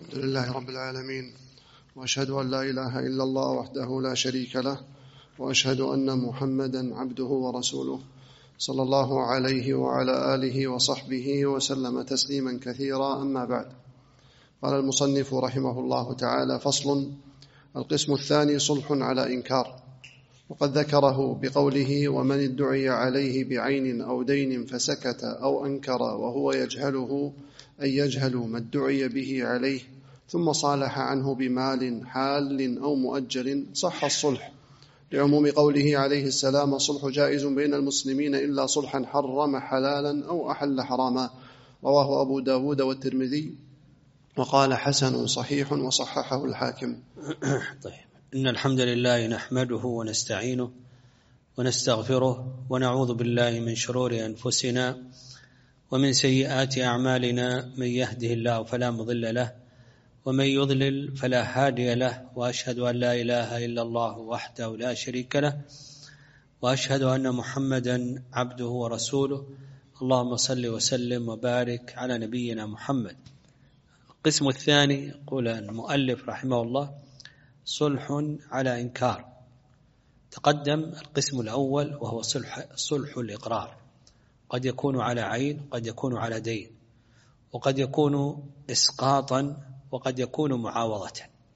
الحمد لله رب العالمين، وأشهد أن لا إله إلا الله وحده لا شريك له، وأشهد أن محمدا عبده ورسوله صلى الله عليه وعلى آله وصحبه وسلم تسليما كثيرا. أما بعد، قال المصنف رحمه الله تعالى: فصل. القسم الثاني صلح على إنكار. وقد ذكره بقوله: ومن ادعي عليه بعين أو دين فسكت أو أنكر وهو يجهله، أي يجهل ما ادعي به عليه، ثم صالح عنه بمال حال أو مؤجل، صح الصلح، لعموم قوله عليه السلام: الصلح جائز بين المسلمين إلا صلحا حرم حلالا أو أحل حراما. رواه أبو داود والترمذي، وقال حسن صحيح، وصححه الحاكم. طيب، إن الحمد لله نحمده ونستعينه ونستغفره، ونعوذ بالله من شرور أنفسنا ومن سيئات أعمالنا، من يهده الله فلا مضل له ومن يضلل فلا هادي له، وأشهد أن لا إله إلا الله وحده لا شريك له، وأشهد أن محمدا عبده ورسوله. اللهم صل وسلم وبارك على نبينا محمد. القسم الثاني، يقول المؤلف رحمه الله: صلح على إنكار. تقدم القسم الأول وهو صلح الإقرار، قد يكون على عين، قد يكون على دين، وقد يكون إسقاطا، وقد يكون معاوضة.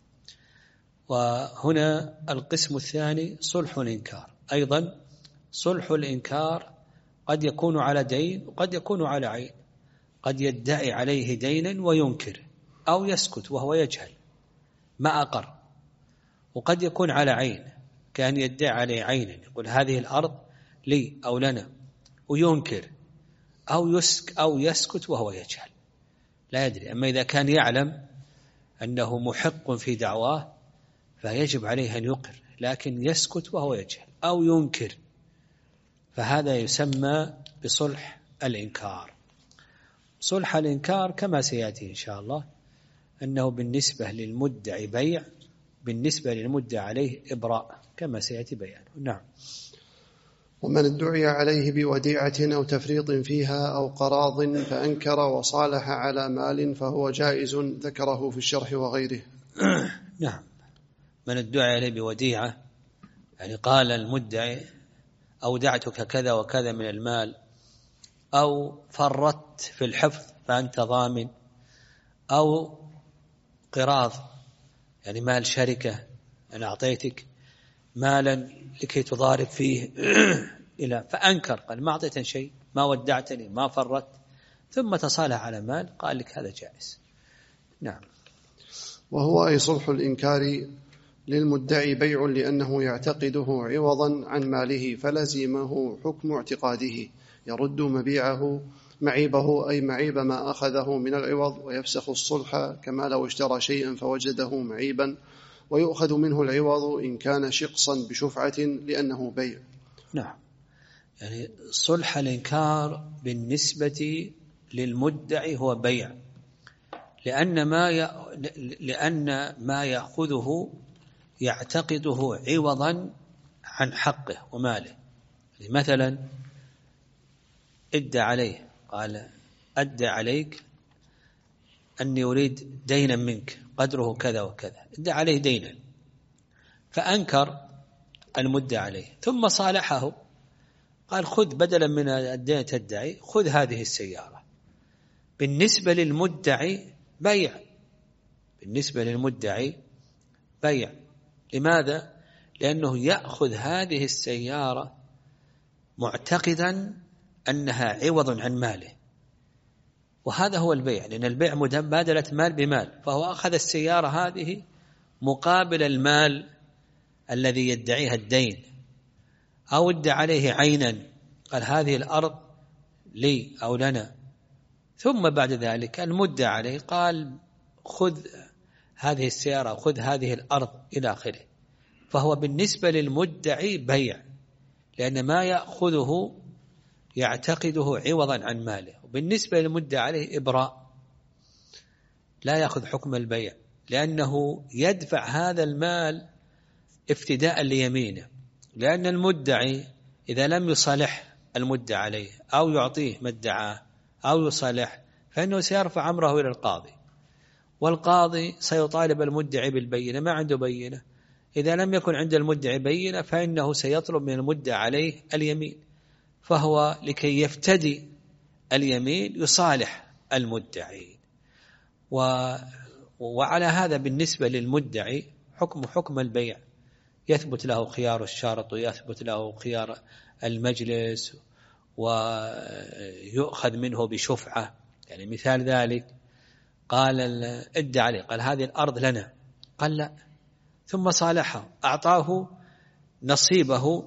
وهنا القسم الثاني صلح الإنكار. أيضا صلح الإنكار قد يكون على دين وقد يكون على عين، قد يدعي عليه دينا وينكر أو يسكت وهو يجهل ما أقر، وقد يكون على عين، كان يدعي عليه عينا، يقول هذه الأرض لي أو لنا، وينكر أو يسكت وهو يجهل لا يدري. أما إذا كان يعلم أنه محق في دعواه فيجب عليه أن يقر، لكن يسكت وهو يجهل أو ينكر، فهذا يسمى بصلح الإنكار. صلح الإنكار كما سيأتي إن شاء الله أنه بالنسبة للمدعي بيع، بالنسبة للمدعي عليه إبراء، كما سيأتي بيانه. نعم. ومن ادعي عليه بوديعة أو تفريط فيها أو قراض فأنكر وصالح على مال فهو جائز، ذكره في الشرح وغيره. نعم. من ادعي عليه بوديعة، يعني قال المدعي: أودعتك كذا وكذا من المال، أو فرطت في الحفظ فأنت ضامن، أو قراض يعني مال شركة، أنا أعطيتك مالا لكي تضارب فيه إلى، فأنكر، قال ما أعطيتني شيء، ما ودعتني، ما فرطت، ثم تصالح على مال، قال لك هذا جائز. نعم. وهو أي صلح الإنكار للمدعي بيع لأنه يعتقده عوضا عن ماله، فلزمه حكم اعتقاده، يرد معيبه أي معيب ما أخذه من العوض، ويفسخ الصلح كما لو اشترى شيئا فوجده معيبا، ويؤخذ منه العوض إن كان شقصا بشفعة لأنه بيع. نعم. يعني صلح الإنكار بالنسبة للمدعي هو بيع، لأن ما يأخذه يعتقده عوضا عن حقه وماله. مثلا ادعى عليه، قال أدعى عليك أني أريد دينا منك قدره كذا وكذا، ادعى عليه دينا، فأنكر المدعى عليه، ثم صالحه، قال خذ بدلا من الدين تدعي، خذ هذه السيارة. بالنسبة للمدعي بيع، بالنسبة للمدعي بيع. لماذا؟ لأنه يأخذ هذه السيارة معتقدا أنها عوض عن ماله، وهذا هو البيع، لأن البيع مبادلة مال بمال، فهو أخذ السيارة هذه مقابل المال الذي يدعيها الدين، أو ادعى عليه عينا، قال هذه الأرض لي أو لنا، ثم بعد ذلك المدعى عليه قال خذ هذه السيارة، خذ هذه الأرض إلى آخره. فهو بالنسبة للمدعي بيع، لأن ما يأخذه يعتقده عوضا عن ماله. وبالنسبة للمدعى عليه إبراء، لا يأخذ حكم البيع، لأنه يدفع هذا المال افتداء ليمينه، لأن المدعي إذا لم يصالح المدعى عليه أو يعطيه ما ادعاه أو يصالح، فإنه سيرفع أمره إلى القاضي، والقاضي سيطالب المدعي بالبينة، ما عنده بينة. إذا لم يكن عند المدعي بينة فإنه سيطلب من المدعي عليه اليمين، فهو لكي يفتدي اليمين يصالح المدعي. وعلى هذا بالنسبة للمدعي حكم البيع، يثبت له خيار الشرط ويثبت له خيار المجلس، ويؤخذ منه بشفعة. يعني مثال ذلك، قال ادعى عليه، قال هذه الأرض لنا، قال لا، ثم صالحه، أعطاه نصيبه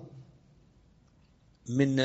من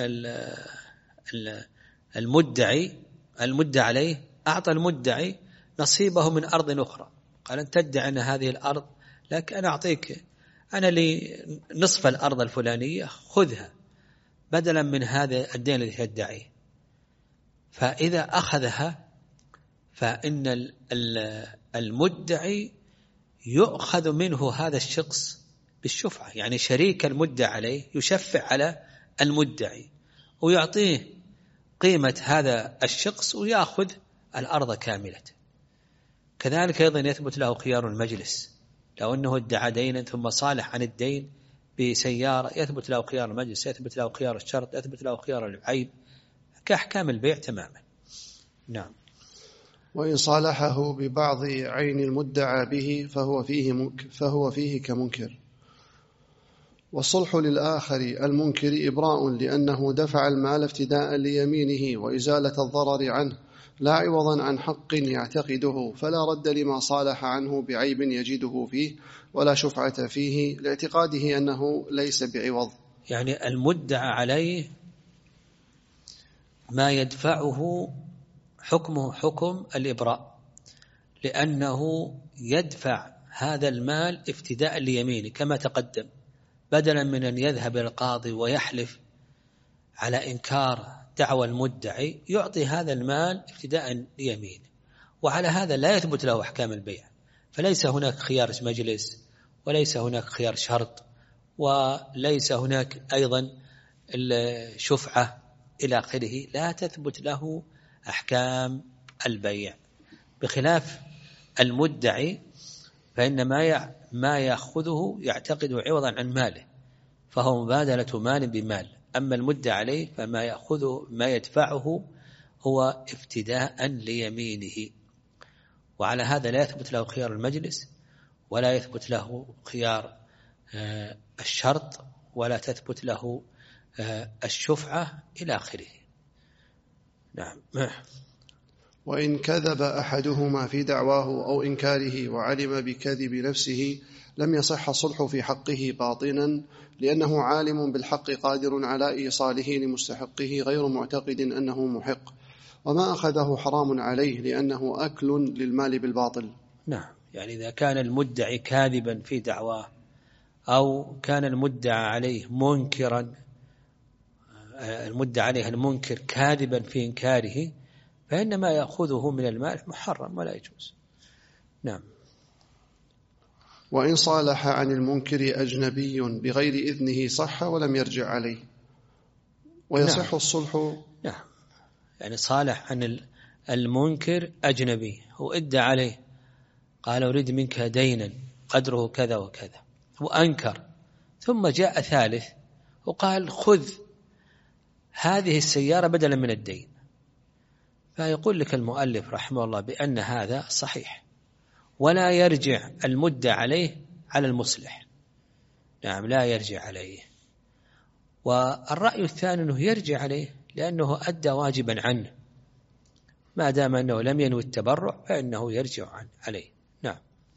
المدعي عليه، أعطى المدعي نصيبه من أرض أخرى، قال أنت تدعي أن هذه الأرض لكن أنا أعطيك، أنا لي نصف الأرض الفلانية، خذها بدلا من هذا الدين الذي يدعيه. فإذا أخذها فإن المدعي يؤخذ منه هذا الشخص بالشفعة، يعني شريك المدعي عليه يشفع على المدعي ويعطيه قيمة هذا الشخص ويأخذ الأرض كاملة. كذلك أيضا يثبت له خيار المجلس، لو أنه ادعى دينا ثم صالح عن الدين بسيارة، يثبت له خيار المجلس، يثبت له خيار الشرط، يثبت له خيار العيب، كأحكام البيع تماما. نعم. وإن صالحه ببعض عين المدعى به فهو فيه كمنكر. والصلح للآخر المنكر إبراء، لأنه دفع المال افتداء ليمينه وإزالة الضرر عنه، لا عوضا عن حق يعتقده، فلا رد لما صالح عنه بعيب يجده فيه، ولا شفعة فيه، لاعتقاده أنه ليس بعوض. يعني المدعى عليه ما يدفعه حكمه حكم الإبراء، لأنه يدفع هذا المال افتداء ليمينه كما تقدم، بدلا من أن يذهب إلى القاضي ويحلف على إنكار دعوى المدعي، يعطي هذا المال افتداء ليمينه. وعلى هذا لا يثبت له أحكام البيع، فليس هناك خيار مجلس، وليس هناك خيار شرط، وليس هناك أيضا الشفعة إلى آخره، لا تثبت له أحكام البيع. بخلاف المدعي فإن ما يأخذه يعتقد عوضا عن ماله، فهو مبادلة مال بمال. أما المدعى عليه فما يأخذه ما يدفعه هو افتداء ليمينه. وعلى هذا لا يثبت له خيار المجلس، ولا يثبت له خيار الشرط، ولا تثبت له الشفعة إلى آخره. نعم. وإن كذب أحدهما في دعواه أو إنكاره وعلم بكذب نفسه لم يصح الصلح في حقه باطنا، لأنه عالم بالحق قادر على إيصاله لمستحقه غير معتقد أنه محق، وما أخذه حرام عليه لأنه أكل للمال بالباطل. نعم. يعني إذا كان المدعي كاذبا في دعواه، أو كان المدعى عليه منكرا، المدعى عليه المنكر كاذبا في إنكاره، فإنما يأخذه من المال محرم ولا يجوز. نعم. وإن صالح عن المنكر أجنبي بغير إذنه صح ولم يرجع عليه، ويصح نعم. الصلح. نعم. يعني صالح عن المنكر أجنبي، هو ادعى عليه، قال أريد منك دينا قدره كذا وكذا، وأنكر، ثم جاء ثالث وقال خذ هذه السيارة بدلا من الدين، فيقول لك المؤلف رحمه الله بأن هذا صحيح، ولا يرجع المدعى عليه على المصلح. نعم، لا يرجع عليه. والرأي الثاني أنه يرجع عليه، لأنه أدى واجبا عنه، ما دام أنه لم ينوي التبرع فإنه يرجع عليه. نعم.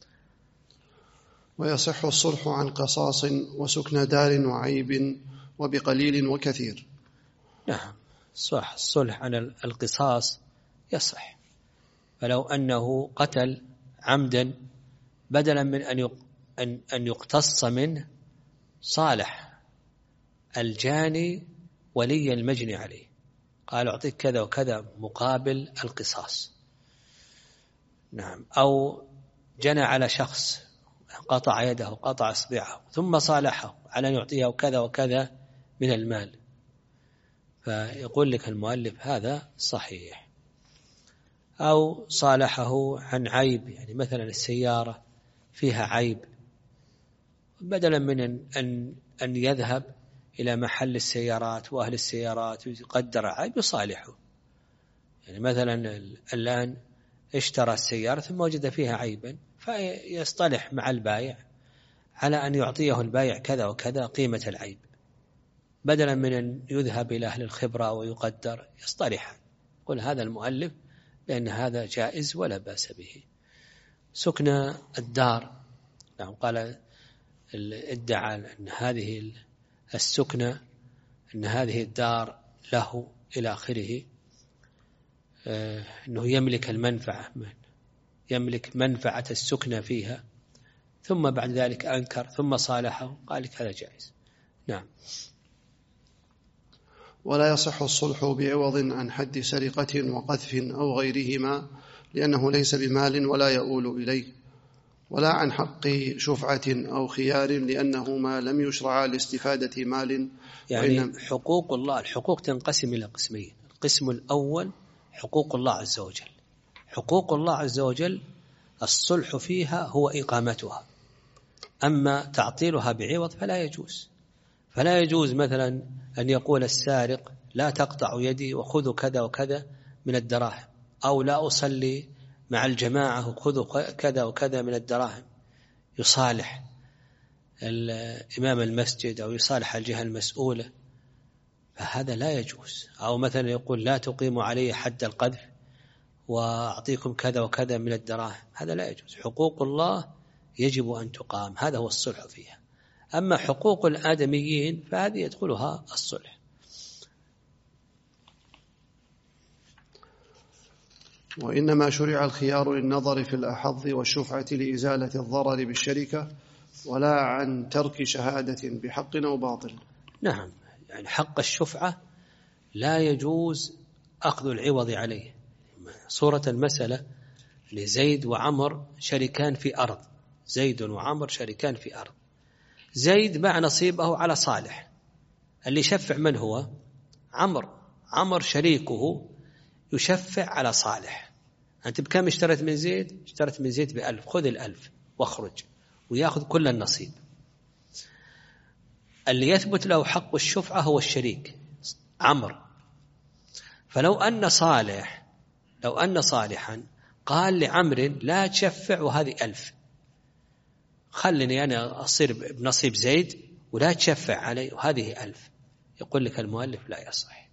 ويصح الصلح عن قصاص وسكن دار وعيب وبقليل وكثير. نعم، صح. الصلح عن القصاص يصح، فلو أنه قتل عمدا بدلا من أن يقتص منه، صالح الجاني ولي المجني عليه، قال أعطيك كذا وكذا مقابل القصاص. نعم. أو جنى على شخص، قطع يده قطع إصبعه، ثم صالحه على أن يعطيه كذا وكذا من المال، فيقول لك المؤلف هذا صحيح. أو صالحه عن عيب، يعني مثلا السيارة فيها عيب، بدلا من أن يذهب إلى محل السيارات وأهل السيارات ويقدر عيب يصالحه. يعني مثلا الآن اشترى السيارة ثم وجد فيها عيبا، فيصطلح مع البائع على أن يعطيه البائع كذا وكذا قيمة العيب، بدلا من أن يذهب إلى أهل الخبرة ويقدر، يصطلح. قل هذا المؤلف لأن هذا جائز ولا بأس به. سكن الدار، نعم، قال ادعى أن هذه السكنة أن هذه الدار له إلى آخره، أنه يملك المنفعة، يملك منفعة السكنة فيها، ثم بعد ذلك أنكر ثم صالحه، قال لك هذا جائز. نعم. ولا يصح الصلح بعوض عن حد سرقة وقذف أو غيرهما، لأنه ليس بمال ولا يؤول إليه، ولا عن حق شفعة أو خيار، لأنه ما لم يشرع لاستفادة مال. يعني حقوق الله، الحقوق تنقسم إلى قسمين. القسم الأول حقوق الله عز وجل. حقوق الله عز وجل الصلح فيها هو إقامتها، أما تعطيلها بعوض فلا يجوز. فلا يجوز مثلا أن يقول السارق لا تقطع يدي وخذوا كذا وكذا من الدراهم، أو لا أصلي مع الجماعة وخذوا كذا وكذا من الدراهم، يصالح إمام المسجد أو يصالح الجهة المسؤولة، فهذا لا يجوز. أو مثلا يقول لا تقيموا علي حد القذف وأعطيكم كذا وكذا من الدراهم، هذا لا يجوز. حقوق الله يجب أن تقام، هذا هو الصلح فيها. أما حقوق الآدميين فهذه يدخلها الصلح. وإنما شرع الخيار للنظر في الأحظ والشفعة لإزالة الضرر بالشركة، ولا عن ترك شهادة بحق أو باطل. نعم، يعني حق الشفعة لا يجوز أخذ العوض عليه. صورة المسألة لزيد وعمر شركان في أرض، زيد وعمر شركان في أرض، زيد باع نصيبه على صالح، اللي يشفع من هو؟ عمر شريكه يشفع على صالح. أنت بكم اشترت من زيد؟ اشترت من زيد ب1000، خذ 1000 واخرج، ويأخذ كل النصيب. اللي يثبت له حق الشفعة هو الشريك عمر. فلو أن صالحا قال لعمر لا تشفع وهذه 1000، خلني أنا أصير بنصيب زيد ولا تشفع علي وهذه 1000، يقول لك المؤلف لا يصح.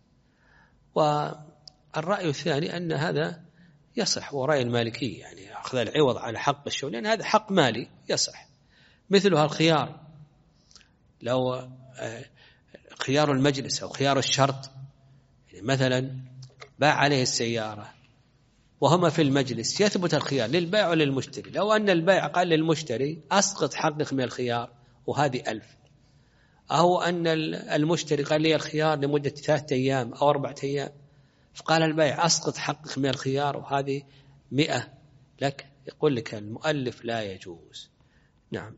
والرأي الثاني أن هذا يصح، ورأي المالكي يعني أخذ العوض على حق الشفعة، لأن هذا حق مالي يصح. مثلها الخيار، لو خيار المجلس أو خيار الشرط، يعني مثلا باع عليه السيارة وهما في المجلس، يثبت الخيار للبائع وللمشتري. لو أن البائع قال للمشتري أسقط حقك من الخيار وهذه 1000، أو أن المشتري قال لي الخيار لمدة 3 أيام أو 4 أيام، فقال البائع أسقط حقك من الخيار وهذه 100 لك، يقول لك المؤلف لا يجوز. نعم.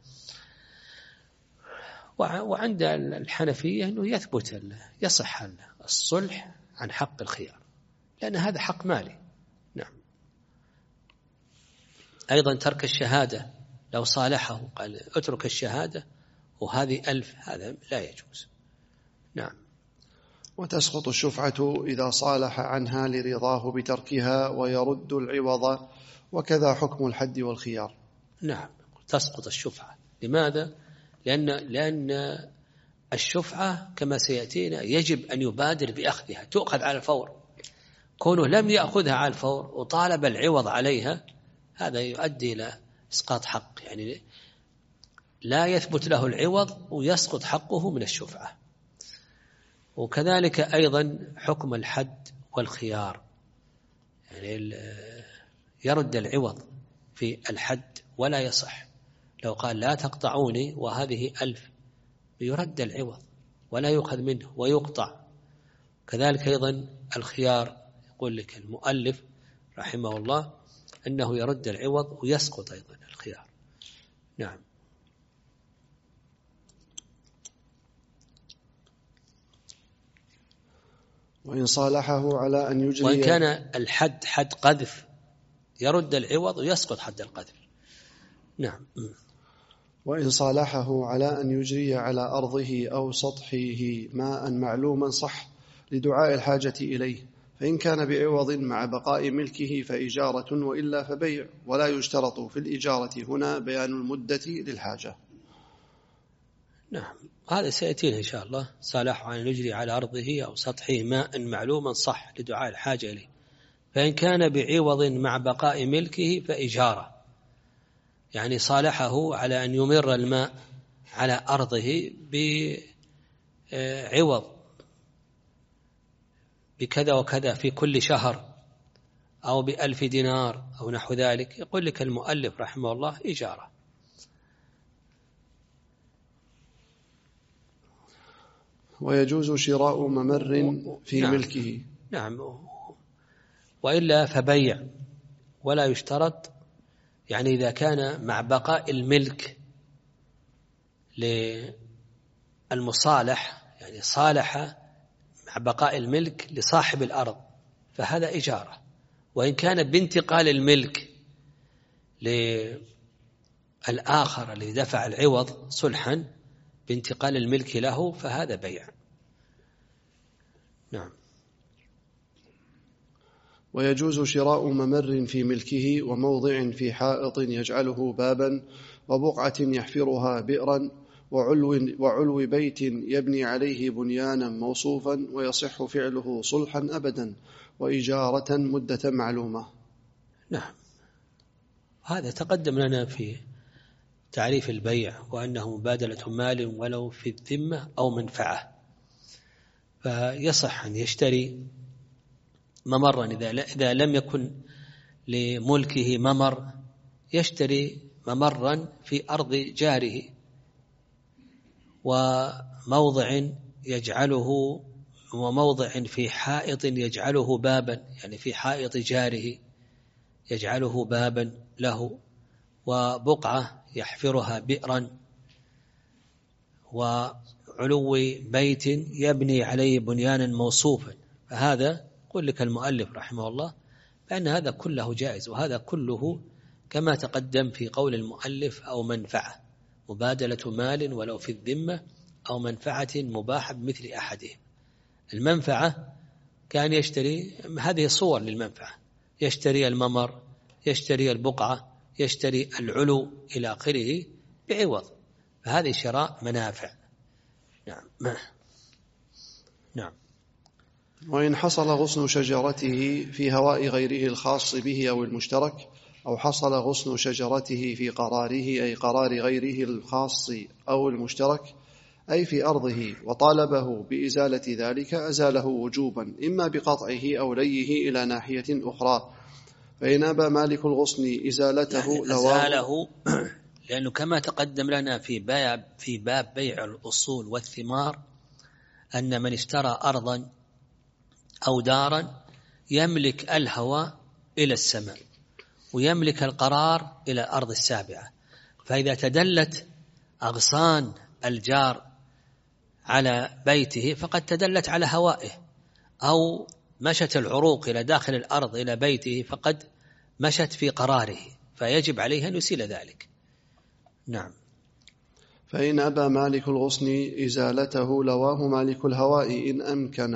وعند الحنفية أنه يصح الصلح عن حق الخيار، لأن هذا حق مالي. نعم. أيضا ترك الشهادة، لو صالحه قال اترك الشهادة وهذه 1000، هذا لا يجوز. نعم. وتسقط الشفعة إذا صالح عنها لرضاه بتركها ويرد العوض، وكذا حكم الحد والخيار. نعم، تسقط الشفعة. لماذا؟ لأن الشفعة كما سيأتينا يجب أن يبادر بأخذها، تؤخذ على الفور. كونه لم يأخذها على الفور وطالب العوض عليها، هذا يؤدي إلى إسقاط حق، يعني لا يثبت له العوض ويسقط حقه من الشفعة. وكذلك أيضا حكم الحد والخيار، يعني يرد العوض في الحد ولا يصح. لو قال لا تقطعوني وهذه 1000، يرد العوض ولا يؤخذ منه ويقطع. كذلك أيضا الخيار، يقول لك المؤلف رحمه الله أنه يرد العوض ويسقط أيضا الخيار. نعم. وإن صالحه على أن يجري، وإن كان الحد حد قذف يرد العوض ويسقط حد القذف. نعم. وإن صالحه على أن يجري على أرضه أو سطحه ماء معلوما صح لدعاء الحاجة إليه، فإن كان بعوض مع بقاء ملكه فإجارة، وإلا فبيع، ولا يشترط في الإجارة هنا بيان المدة للحاجة. نعم، هذا سيأتينا إن شاء الله. صالحه أن يجري على أرضه أو سطحه ماء معلوما صح لدعاء الحاجة إليه، فإن كان بعوض مع بقاء ملكه فإجارة، يعني صالحه على أن يمر الماء على أرضه بعوض بكذا وكذا في كل شهر أو ب1000 دينار أو نحو ذلك، يقول لك المؤلف رحمه الله إجارة. ويجوز شراء ممر في ملكه. نعم، وإلا فبيع، ولا يشترط، يعني إذا كان مع بقاء الملك للمصالح، يعني صالح مع بقاء الملك لصاحب الأرض فهذا إجارة. وإن كان بانتقال الملك للآخر الذي دفع العوض صلحا بانتقال الملك له فهذا بيع. نعم. ويجوز شراء ممر في ملكه وموضع في حائط يجعله بابا وبقعة يحفرها بئرا وعلو بيت يبني عليه بنيانا موصوفا، ويصح فعله صلحا أبدا وإجارة مدة معلومة. نعم، هذا تقدم لنا في تعريف البيع، وأنه مبادلة مال ولو في الذمة أو منفعة. فيصح أن يشتري ممرا إذا لم يكن لملكه ممر، يشتري ممرا في أرض جاره وموضع يجعله، وموضع في حائط يجعله بابا، يعني في حائط جاره يجعله بابا له، وبقعة يحفرها بئرا، وعلو بيت يبني عليه بنيانا موصوفا. فهذا يقول لك المؤلف رحمه الله بأن هذا كله جائز، وهذا كله كما تقدم في قول المؤلف أو منفعة، مبادلة مال ولو في الذمة أو منفعة مباحة بمثل أحدهم. المنفعة كان يشتري، هذه صور للمنفعة، يشتري الممر، يشتري البقعة، يشتري العلو إلى آخره بعوض، فهذه شراء منافع. نعم. نعم. وإن حصل غصن شجرته في هواء غيره الخاص به أو المشترك، أو حصل غصن شجرته في قراره أي قرار غيره الخاص أو المشترك أي في أرضه، وطالبه بإزالة ذلك أزاله وجوبا، إما بقطعه أو ليه إلى ناحية أخرى. فإن أبى مالك الغصن إزالته يعني أزاله لأنه كما تقدم لنا في باب بيع الأصول والثمار أن من اشترى أرضا أو دارا يملك الهواء إلى السماء ويملك القرار إلى الأرض السابعة، فإذا تدلت أغصان الجار على بيته فقد تدلت على هوائه، أو مشت العروق إلى داخل الأرض إلى بيته فقد مشت في قراره، فيجب عليه أن يسيل ذلك. نعم. فإن أبى مالك الغصن إزالته لواه مالك الهواء إن أمكن،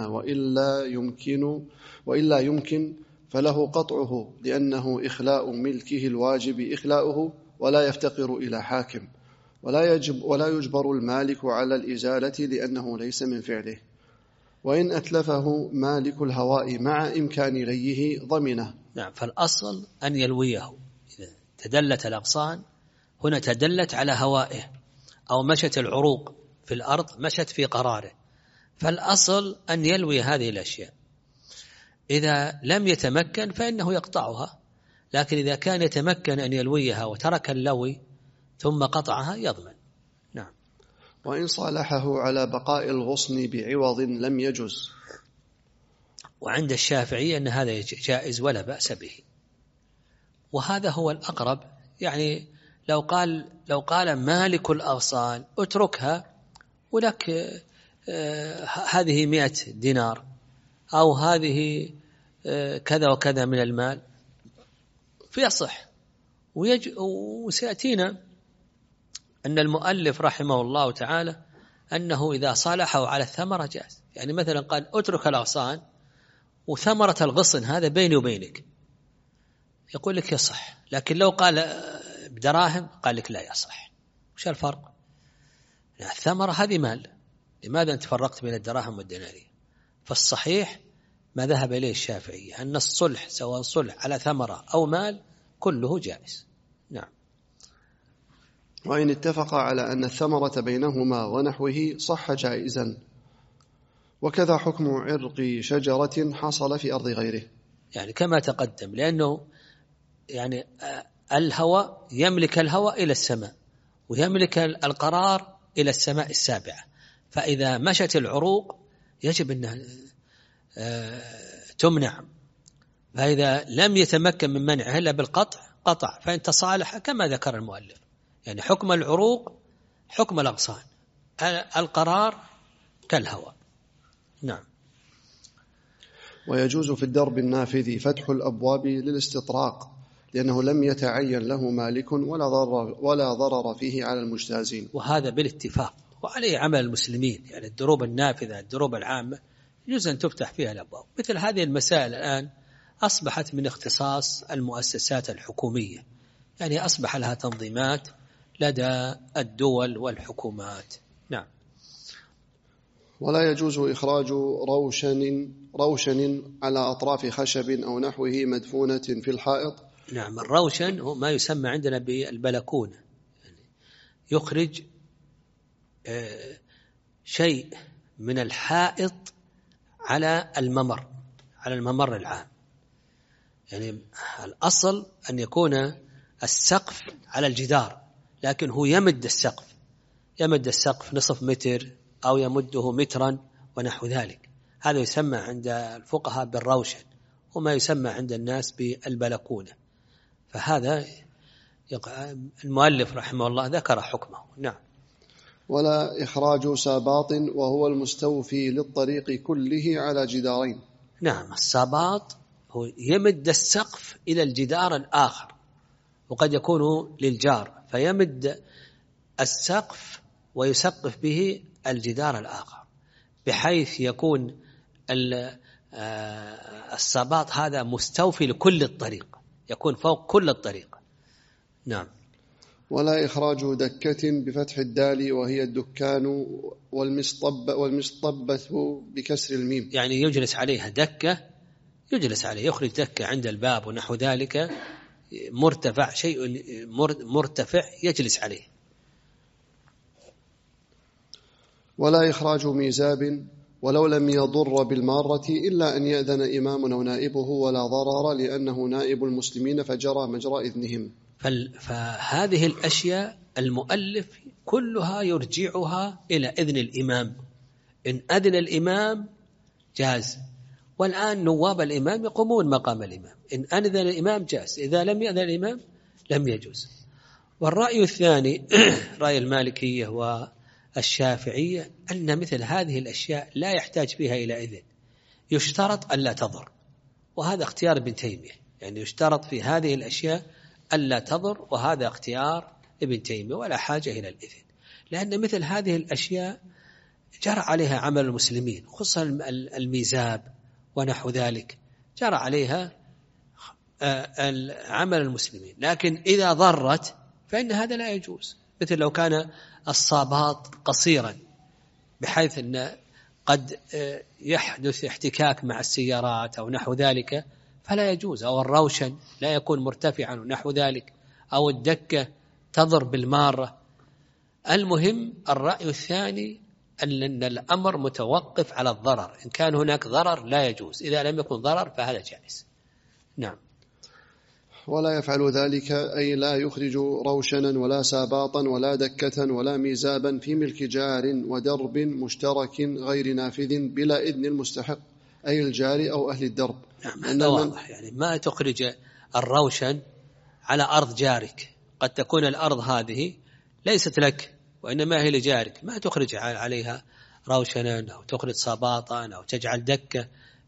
وإلا يمكن فله قطعه، لأنه إخلاء ملكه الواجب إخلاؤه، ولا يفتقر إلى حاكم، ولا يجبر المالك على الإزالة لأنه ليس من فعله. وإن أتلفه مالك الهواء مع إمكان ليه ضمنه. نعم، فالأصل أن يلويه. إذا تدلت الأغصان هنا تدلت على هوائه، أو مشت العروق في الأرض مشت في قراره، فالأصل أن يلوي هذه الأشياء. إذا لم يتمكن فإنه يقطعها، لكن إذا كان يتمكن أن يلويها وترك اللوي ثم قطعها يضمن. نعم. وإن صالحه على بقاء الغصن بعوض لم يجز. وعند الشافعي أن هذا جائز ولا بأس به، وهذا هو الأقرب. يعني لو قال مالك الأغصان اتركها ولك هذه 100 دينار أو هذه كذا وكذا من المال فيصح. وسيأتينا أن المؤلف رحمه الله تعالى أنه إذا صالحه على الثمرة جاز. يعني مثلا قال اترك الأغصان وثمرة الغصن هذا بيني وبينك، يقول لك يصح. لكن لو قال بدراهم قال لك لا يصح. وش الفرق؟ الثمرة هذه مال، لماذا أنت فرقت بين الدراهم والدنانير؟ فالصحيح ما ذهب إليه الشافعية أن الصلح سواء صلح على ثمرة أو مال كله جائز. نعم. وإن اتفق على أن الثمرة بينهما ونحوه صح جائزا. وكذا حكم عرق شجرة حصل في أرض غيره، يعني كما تقدم، لأنه يعني الهواء يملك الهواء إلى السماء ويملك القرار إلى السماء السابعة، فإذا مشت العروق يجب أنها تمنع، فإذا لم يتمكن من منعها إلا بالقطع قطع، فإن تصالح كما ذكر المؤلف. يعني حكم العروق حكم الأغصان، القرار كالهواء. نعم. ويجوز في الدرب النافذ فتح الأبواب للاستطراق، لأنه لم يتعين له مالك ولا ضرر فيه على المجتازين. وهذا بالاتفاق وعليه عمل المسلمين. يعني الدروب النافذة الدروب العامة يجوز أن تفتح فيها الأبواب. مثل هذه المسائل الآن أصبحت من اختصاص المؤسسات الحكومية، يعني أصبح لها تنظيمات لدى الدول والحكومات. نعم. ولا يجوز إخراج روشن على أطراف خشب أو نحوه مدفونة في الحائط. نعم. الروشن هو ما يسمى عندنا بالبلكونة، يعني يخرج شيء من الحائط على الممر العام. يعني الأصل أن يكون السقف على الجدار، لكن هو يمد السقف نصف متر أو يمده مترا ونحو ذلك. هذا يسمى عند الفقهاء بالروشن، وما يسمى عند الناس بالبلكونة. فهذا المؤلف رحمه الله ذكر حكمه. نعم. ولا إخراج ساباط وهو المستوفي للطريق كله على جدارين. نعم. الساباط هو يمد السقف إلى الجدار الآخر، وقد يكون للجار، فيمد السقف ويسقف به الجدار الآخر، بحيث يكون الساباط هذا مستوفي لكل الطريق، يكون فوق كل الطريق. نعم. ولا إخراج دكة بفتح الدال وهي الدكان والمصطبة بكسر الميم، يعني يجلس عليها دكة، يخرج دكة عند الباب ونحو ذلك، مرتفع، شيء مرتفع يجلس عليه. ولا إخراج ميزاب ولو لم يضر بالمارة إلا أن يأذن إمام أو نائبه ولا ضرر، لأنه نائب المسلمين فجرى مجرى إذنهم. فهذه الأشياء المؤلف كلها يرجعها إلى إذن الإمام. إن أذن الإمام جاز، والآن نواب الإمام يقومون مقام الإمام. إن أذن الإمام جاز، إذا لم يأذن الإمام لم يجوز. والرأي الثاني رأي المالكية والشافعية أن مثل هذه الأشياء لا يحتاج فيها إلى إذن، يشترط ألا تضر، وهذا اختيار ابن تيمية. يعني يشترط في هذه الأشياء ألا تضر، وهذا اختيار ابن تيمية، ولا حاجة إلى الإذن، لأن مثل هذه الأشياء جرى عليها عمل المسلمين، خصوصا الميزاب ونحو ذلك جرى عليها عمل المسلمين. لكن إذا ضرت فإن هذا لا يجوز. مثل لو كان الصاباط قصيرا بحيث أن قد يحدث احتكاك مع السيارات أو نحو ذلك فلا يجوز، أو الروشن لا يكون مرتفعا ونحو ذلك، أو الدكة تضر بالمارة. المهم الرأي الثاني أن الأمر متوقف على الضرر، إن كان هناك ضرر لا يجوز، إذا لم يكن ضرر فهذا جائز. نعم. ولا يفعل ذلك، أي لا يخرج روشنا ولا ساباطا ولا دكة ولا ميزابا في ملك جار ودرب مشترك غير نافذ بلا إذن المستحق، أي الجار أو أهل الدرب. نعم. هذا واضح. يعني ما تخرج الروشن على أرض جارك، قد تكون الأرض هذه ليست لك وإنما هي لجارك، ما تخرج عليها روشنا أو تخرج صباطا أو تجعل دكة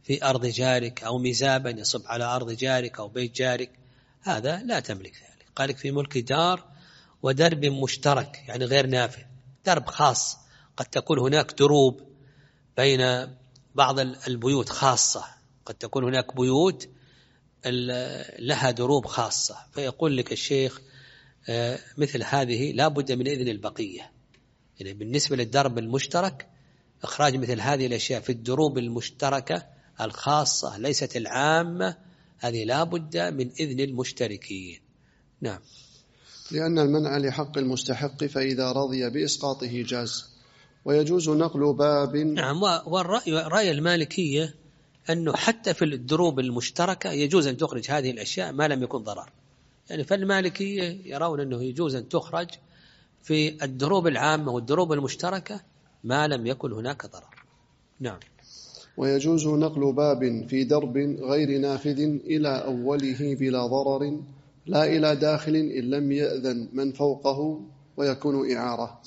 في أرض جارك أو مزابا يصب على أرض جارك أو بيت جارك، هذا لا تملك ذلك. قال لك في ملك دار ودرب مشترك، يعني غير نافذ، درب خاص. قد تكون هناك دروب بين بعض البيوت خاصة، قد تكون هناك بيوت لها دروب خاصة، فيقول لك الشيخ مثل هذه لا بد من إذن البقية. يعني بالنسبة للدرب المشترك إخراج مثل هذه الأشياء في الدروب المشتركة الخاصة ليست العامة، هذه لا بد من إذن المشتركين. نعم. لأن المنع لحق المستحق، فإذا رضي بإسقاطه جاز. ويجوز نقل باب. نعم. والرأي المالكية أنه حتى في الدروب المشتركة يجوز أن تخرج هذه الأشياء ما لم يكن ضرر. يعني فالمالكية يرون أنه يجوز أن تخرج في الدروب العامة والدروب المشتركة ما لم يكن هناك ضرر. نعم. ويجوز نقل باب في درب غير نافذ إلى أوله بلا ضرر، لا إلى داخل إن لم يأذن من فوقه ويكون إعارة.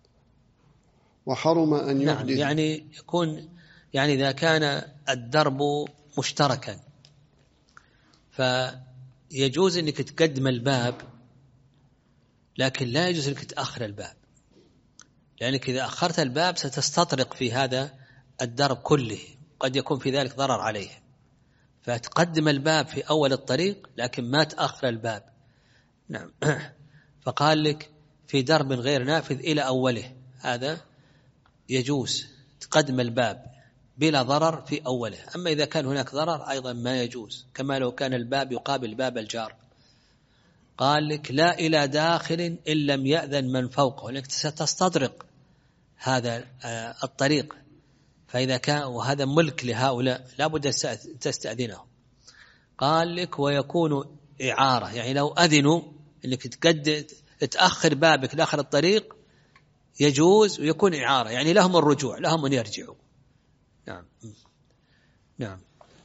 وحرم أن يحدث. نعم. يعني يكون يعني إذا كان الدرب مشتركا فيجوز أنك تقدم الباب، لكن لا يجوز أنك تأخر الباب، لأنك إذا أخرت الباب ستستطرق في هذا الدرب كله، قد يكون في ذلك ضرر عليه، فتقدم الباب في أول الطريق لكن ما تأخر الباب. نعم. فقال لك في درب غير نافذ إلى أوله، هذا يجوز تقدم الباب بلا ضرر في أوله. أما إذا كان هناك ضرر أيضا ما يجوز، كما لو كان الباب يقابل باب الجار. قال لك لا إلى داخل إن لم يأذن من فوقه، لأنك ستستدرق هذا الطريق، فإذا كان وهذا ملك لهؤلاء لا بد تستأذنه. قال لك ويكون إعارة، يعني لو أذنوا أنك تأخر بابك لآخر الطريق يجوز، ويكون إعارة، يعني لهم الرجوع، لهم أن يرجعوا. نعم. نعم.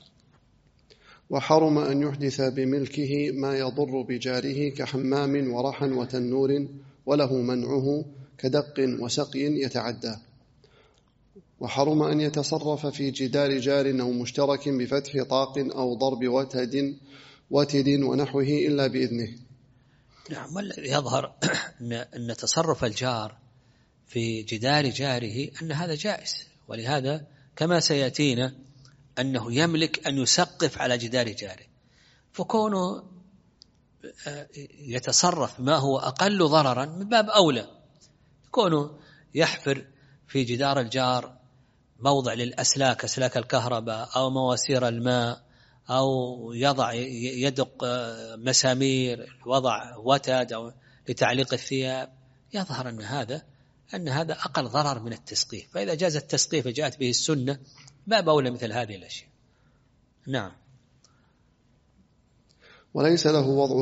وحرم أن يحدث بملكه ما يضر بجاره كحمام ورحى وتنور، وله منعه كدق وسقي يتعدى. وحرم أن يتصرف في جدار جار أو مشترك بفتح طاق أو ضرب وتد ونحوه إلا بإذنه. نعم. والذي يظهر أن تصرف الجار في جدار جاره أن هذا جائز، ولهذا كما سيأتينا أنه يملك أن يسقف على جدار جاره، فكونه يتصرف ما هو أقل ضررا من باب أولى. كونه يحفر في جدار الجار موضع للأسلاك، أسلاك الكهرباء أو مواسير الماء، أو يدق مسامير، وضع وتد أو لتعليق الثياب، يظهر أن هذا أقل ضرر من التسقيف. فإذا جاز التسقيف جاءت به السنة باب أولى مثل هذه الأشياء. نعم. وليس له وضع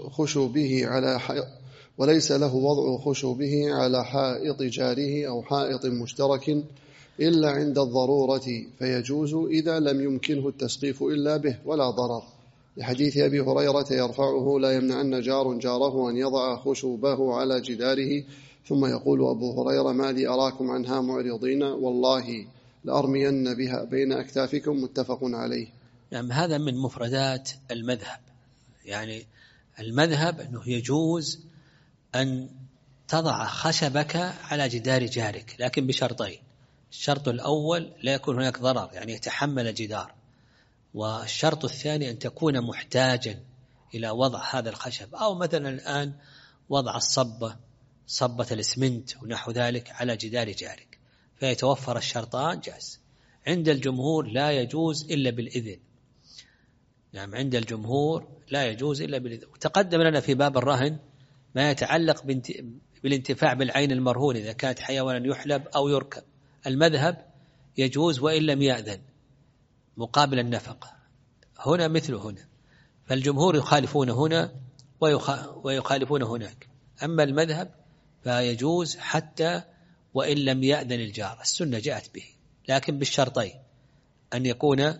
خشبه على حائط جاره أو حائط مشترك إلا عند الضرورة، فيجوز إذا لم يمكنه التسقيف إلا به ولا ضرر، لحديث أبي هريرة يرفعه: لا يمنعن جار جاره أن يضع خشبه على جداره. ثم يقول أبو هريرة: ما لي أراكم عنها معرضين، والله لأرمين بها بين أكتافكم. متفق عليه. نعم. هذا من مفردات المذهب. يعني المذهب أنه يجوز أن تضع خشبك على جدار جارك، لكن بشرطين. الشرط الأول لا يكون هناك ضرر، يعني يتحمل الجدار. والشرط الثاني أن تكون محتاجا إلى وضع هذا الخشب، أو مثلا الآن وضع صبة الإسمنت ونحو ذلك على جدار جارك، فيتوفر الشرطان جاز. عند الجمهور لا يجوز إلا بالإذن. نعم. عند الجمهور لا يجوز إلا بالإذن. وتقدم لنا في باب الرهن ما يتعلق بالانتفاع بالعين المرهون إذا كانت حيوانا يحلب أو يركب. المذهب يجوز وإن لم يأذن مقابل النفقة. هنا مثل هنا، فالجمهور يخالفون هنا ويخالفون هناك. أما المذهب فيجوز حتى وإن لم يأذن الجار، السنة جاءت به، لكن بالشرطين: أن يكون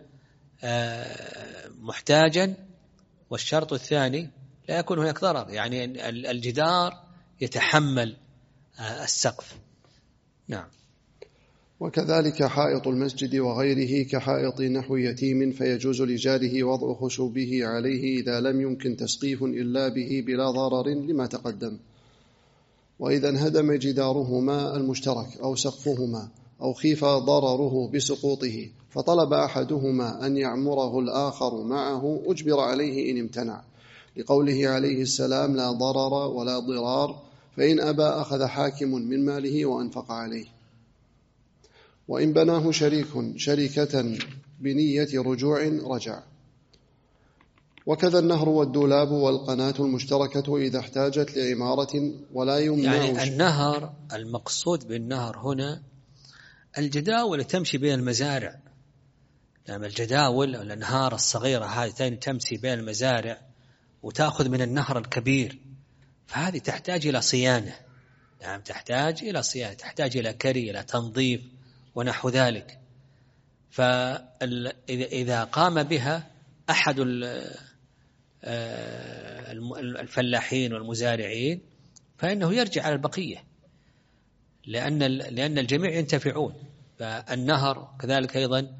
محتاجا، والشرط الثاني لا يكون هناك ضرر، يعني الجدار يتحمل السقف. نعم. وكذلك حائط المسجد وغيره كحائط نحو يتيم، فيجوز لجاره وضع خشوبه عليه إذا لم يمكن تسقيف إلا به بلا ضرر لما تقدم. وإذا انهدم جدارهما المشترك أو سقفهما أو خيف ضرره بسقوطه فطلب أحدهما أن يعمره الآخر معه أجبر عليه إن امتنع، لقوله عليه السلام: لا ضرر ولا ضرار، فإن أبى أخذ حاكم من ماله وأنفق عليه. وإن بناه شركة بنية رجوع رجع. وكذا النهر والدولاب والقناة المشتركة إذا احتاجت لعمارة ولا يمنع. يعني النهر، المقصود بالنهر هنا الجداول تمشي بين المزارع، يعني الجداول والأنهار الصغيرة هاتين تمشي بين المزارع وتأخذ من النهر الكبير، فهذه تحتاج إلى صيانة. نعم، تحتاج إلى صيانة، تحتاج إلى كري، إلى تنظيف ونحو ذلك. فإذا قام بها أحد الفلاحين والمزارعين فإنه يرجع على البقية، لأن الجميع ينتفعون. فالنهر كذلك أيضا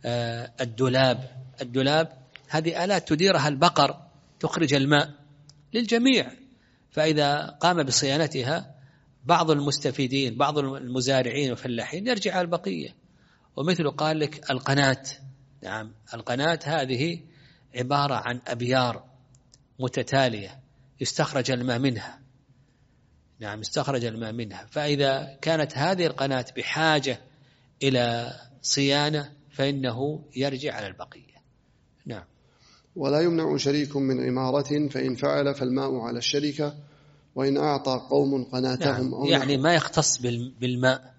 الدولاب هذه آلات تديرها البقر تخرج الماء للجميع، فإذا قام بصيانتها بعض المستفيدين بعض المزارعين والفلاحين يرجع على البقية. ومثل قال لك القناة. نعم، القناة هذه عبارة عن أبيار متتالية يستخرج الماء منها. نعم، يستخرج الماء منها، فإذا كانت هذه القناة بحاجة إلى صيانة فإنه يرجع على البقية. نعم. ولا يمنع شريك من عمارة، فإن فعل فالماء على الشركة، وإن أعطى قوم قناتهم. نعم، يعني ما يختص بالماء،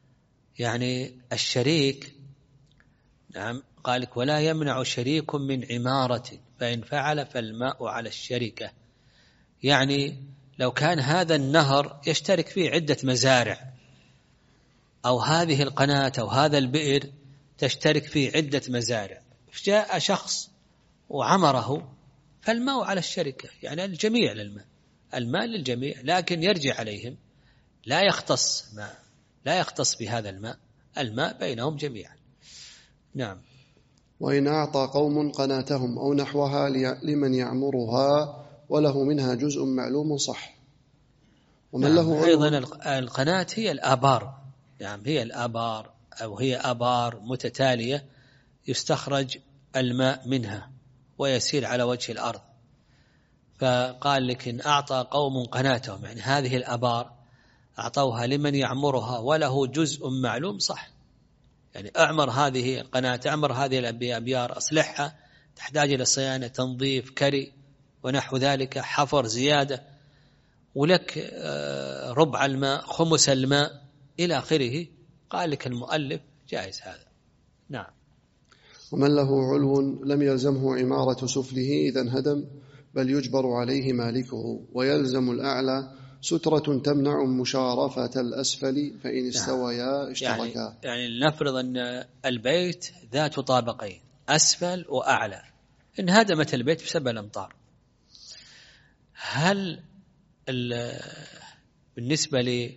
يعني الشريك. نعم، قالك ولا يمنع شريك من عمارة فإن فعل فالماء على الشركة. يعني لو كان هذا النهر يشترك فيه عدة مزارع، أو هذه القناة أو هذا البئر تشترك فيه عدة مزارع، جاء شخص وعمره فالماء على الشركة، يعني الجميع الماء للجميع، لكن يرجع عليهم، لا يختص بهذا الماء بينهم جميعا. نعم. وإن أعطى قوم قناتهم أو نحوها لمن يعمرها وله منها جزء معلوم صح. ومن له أيضا القناة هي الآبار. نعم، هي الآبار، أو هي آبار متتالية يستخرج الماء منها ويسير على وجه الأرض. فقال لك إن أعطى قوم قناتهم، يعني هذه الآبار أعطوها لمن يعمرها وله جزء معلوم صح. يعني أعمر هذه القناة، أعمر هذه الأبيار، أصلحها، تحتاج إلى صيانة، تنظيف، كري ونحو ذلك، حفر زيادة، ولك ربع الماء، خمس الماء إلى آخره. قال لك المؤلف جائز هذا. نعم. ومن له علو لم يلزمه عمارة سفله إذا انهدم، بل يجبر عليه مالكه، ويلزم الأعلى سترة تمنع مشارفة الأسفل فإن استويا اشتركا. يعني نفرض أن البيت ذات طابقين، أسفل وأعلى، انهدمت البيت بسبب الأمطار، هل بالنسبة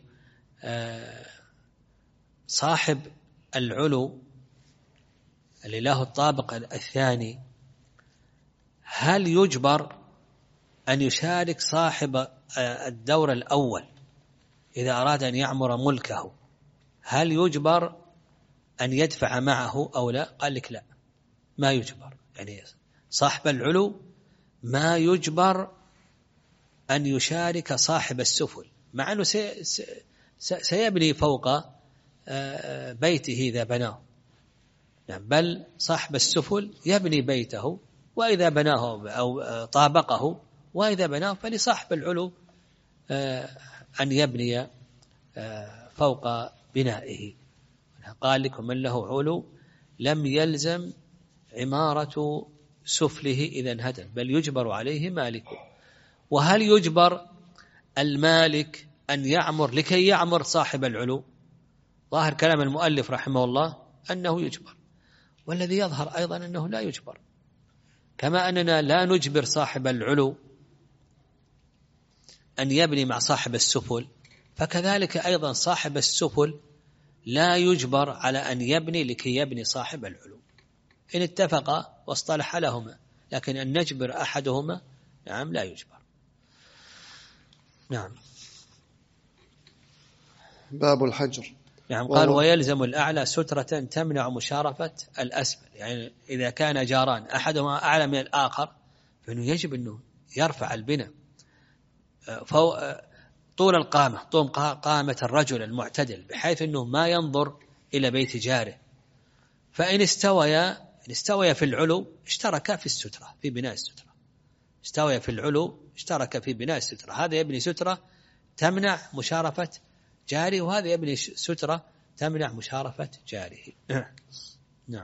لصاحب العلو اللي له الطابق الثاني، هل يجبر أن يشارك صاحب الدور الأول إذا أراد أن يعمر ملكه؟ هل يجبر أن يدفع معه أو لا؟ قال لك لا، ما يجبر. يعني صاحب العلو ما يجبر أن يشارك صاحب السفل، مع أنه سيبني فوق بيته إذا بناه. بل صاحب السفل يبني بيته، وإذا بناه أو طابقه، وإذا بناه فلصاحب العلو أن يبني فوق بنائه. قال لكم من له علو لم يلزم عمارة سفله إذا انهدم، بل يجبر عليه مالكه. وهل يجبر المالك أن يعمر لكي يعمر صاحب العلو؟ ظاهر كلام المؤلف رحمه الله أنه يجبر، والذي يظهر أيضا أنه لا يجبر. كما أننا لا نجبر صاحب العلو أن يبني مع صاحب السفل، فكذلك أيضا صاحب السفل لا يجبر على أن يبني لكي يبني صاحب العلو، إن اتفق واصطلح لهما، لكن أن نجبر أحدهما نعم لا يجبر. نعم. باب الحجر. نعم. قال ويلزم الأعلى سترة تمنع مشارفة الأسفل، يعني إذا كان جاران أحدهما أعلى من الآخر فإنه يجب أنه يرفع البناء طول القامة، طول قامة الرجل المعتدل، بحيث أنه ما ينظر إلى بيت جاره. فإن استويا في العلو اشترك في السترة، في بناء السترة. استويا في العلو اشترك في بناء السترة، هذا يبني سترة تمنع مشارفة جاره، وهذا يبني سترة تمنع مشارفة جاره. نعم.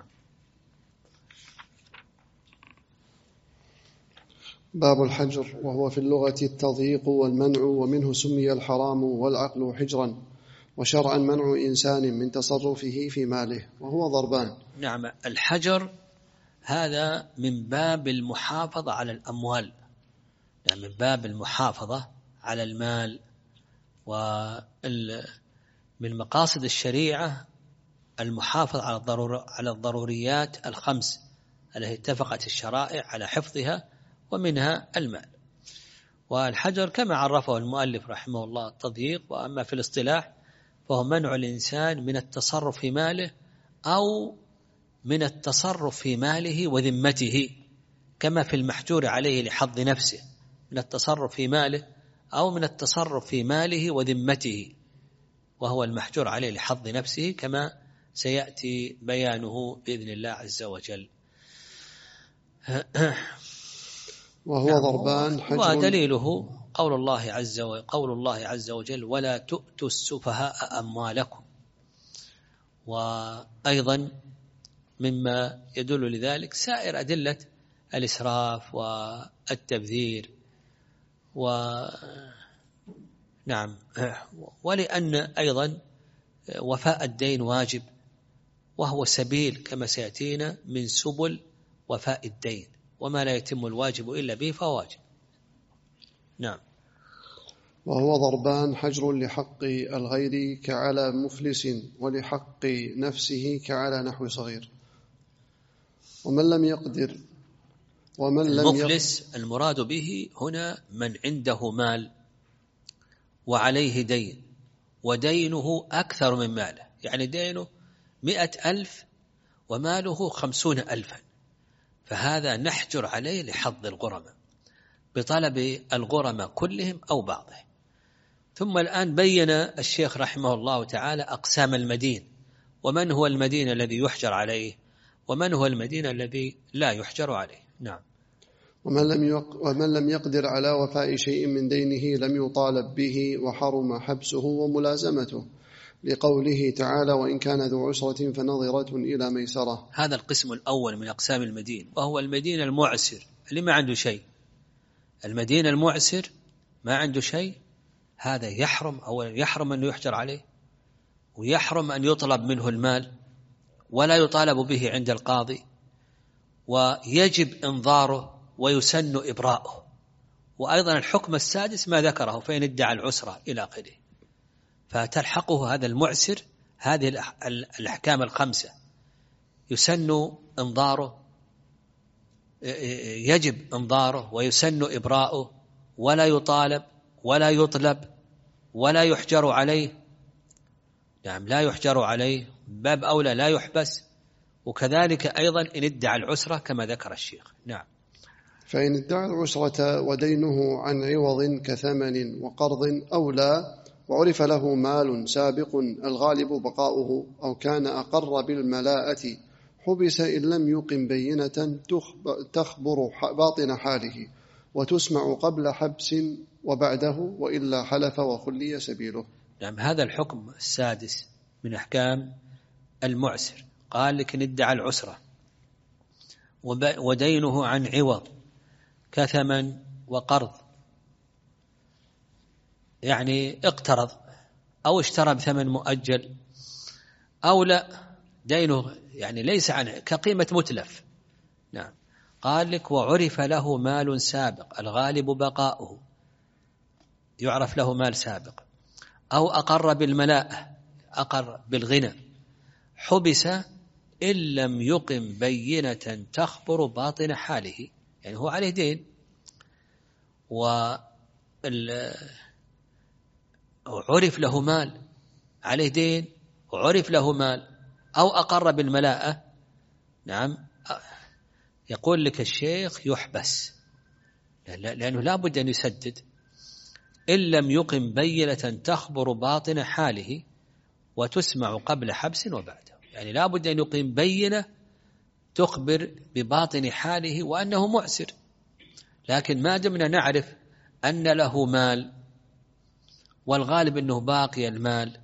باب الحجر، وهو في اللغة التضييق والمنع، ومنه سمي الحرام والعقل حجرا، وشرعا منع إنسان من تصرفه في ماله، وهو ضربان. نعم. الحجر هذا من باب المحافظة على الأموال، يعني من باب المحافظة على المال. ومن مقاصد الشريعة المحافظة على الضروريات الخمس التي اتفقت الشرائع على حفظها، ومنها المال. والحجر كما عرفه المؤلف رحمه الله التضييق، وأما في الاصطلاح فهو منع الإنسان من التصرف في ماله أو من التصرف في ماله وذمته، كما في المحجور عليه لحظ نفسه، من التصرف في ماله أو من التصرف في ماله وذمته، وهو المحجور عليه لحظ نفسه كما سيأتي بيانه بإذن الله عز وجل. وهو ضربان حجر، ودليله قول الله عز وجل ولا تؤتوا السفهاء أموالكم. وأيضا مما يدل لذلك سائر أدلة الإسراف والتبذير. نعم. ولأن أيضا وفاء الدين واجب، وهو سبيل كما سيأتينا من سبل وفاء الدين، وما لا يتم الواجب إلا به فهو واجب. نعم. وهو ضربان حجر لحق الغير كعلى مفلس، ولحق نفسه كعلى نحو صغير. ومن لم يقدر المفلس المراد به هنا من عنده مال وعليه دين، ودينه أكثر من ماله، يعني دينه 100,000 وماله 50,000، فهذا نحجر عليه لحظ الغرماء بطلب الغرماء كلهم أو بعضهم. ثم الآن بين الشيخ رحمه الله تعالى أقسام المدين، ومن هو المدين الذي يحجر عليه، ومن هو المدين الذي لا يحجر عليه. نعم. ومن لم يقدر على وفاء شيء من دينه لم يطالب به، وحرم حبسه وملازمته، لقوله تعالى وإن كان ذو عسرة فنظرة إلى ميسرة. هذا القسم الأول من أقسام المدين، وهو المدين المعسر اللي ما عنده شيء. المدين المعسر ما عنده شيء، هذا يحرم أولا، يحرم أن يحجر عليه، ويحرم أن يطلب منه المال، ولا يطالب به عند القاضي، ويجب إنظاره ويسن إبراءه. وأيضا الحكم السادس ما ذكره، فإن ادعى العسرة إلى آخره، فتلحقه هذا المعسر هذه الأحكام الخمسة: يسن إنظاره، يجب إنظاره، ويسن إبراءه، ولا يطالب ولا يطلب ولا يحجر عليه. نعم، لا يحجر عليه، باب أولى لا يحبس. وكذلك أيضا إن ادعى العسرة كما ذكر الشيخ. نعم. فإن ادعى العسرة ودينه عن عوض كثمن وقرض أولى، وعرف له مال سابق الغالب بقاؤه، أو كان أقر بالملاءة، حبس إن لم يقم بينة تخبر باطن حاله، وتسمع قبل حبس وبعده، وإلا حلف وخلي سبيله. نعم. هذا الحكم السادس من أحكام المعسر. قال لك إن ادعى العسرة ودينه عن عوض كثمن وقرض، يعني اقترض أو اشترى بثمن مؤجل، أو لا دينه يعني ليس عنه كقيمة متلف. نعم. قال لك وعرف له مال سابق الغالب بقاؤه، يعرف له مال سابق، أو أقر بالملاءة، أقر بالغنى حبس إن لم يقم بينة تخبر باطن حاله، يعني هو عليه دين وعرف له مال، عليه دين وعرف له مال، أو أقر بالملاءة، نعم، يقول لك الشيخ يحبس لأنه لا بد أن يسدد إن لم يقم بينة تخبر باطن حاله وتسمع قبل حبس وبعده، يعني لا بد أن يقيم بينة تخبر بباطن حاله وأنه معسر. لكن ما دمنا نعرف أن له مال والغالب أنه باقي المال،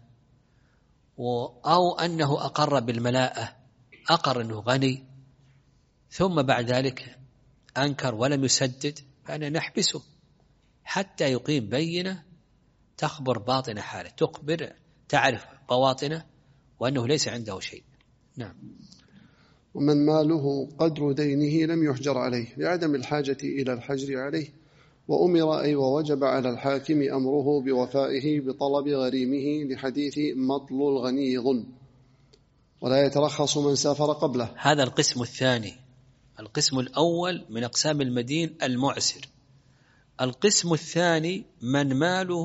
أو أنه أقر بالملاءة، أقر أنه غني ثم بعد ذلك أنكر ولم يسدد، فأنا نحبسه حتى يقيم بينة تخبر باطن حاله، تخبر تعرف بواطنه وأنه ليس عنده شيء. نعم. ومن ماله قدر دينه لم يحجر عليه لعدم الحاجة إلى الحجر عليه، وأمر أي ووجب على الحاكم أمره بوفائه بطلب غريمه لحديث مطل الغني ظلم، ولا يترخص من سافر قبله. هذا القسم الثاني. القسم الأول من أقسام المدين المعسر. القسم الثاني من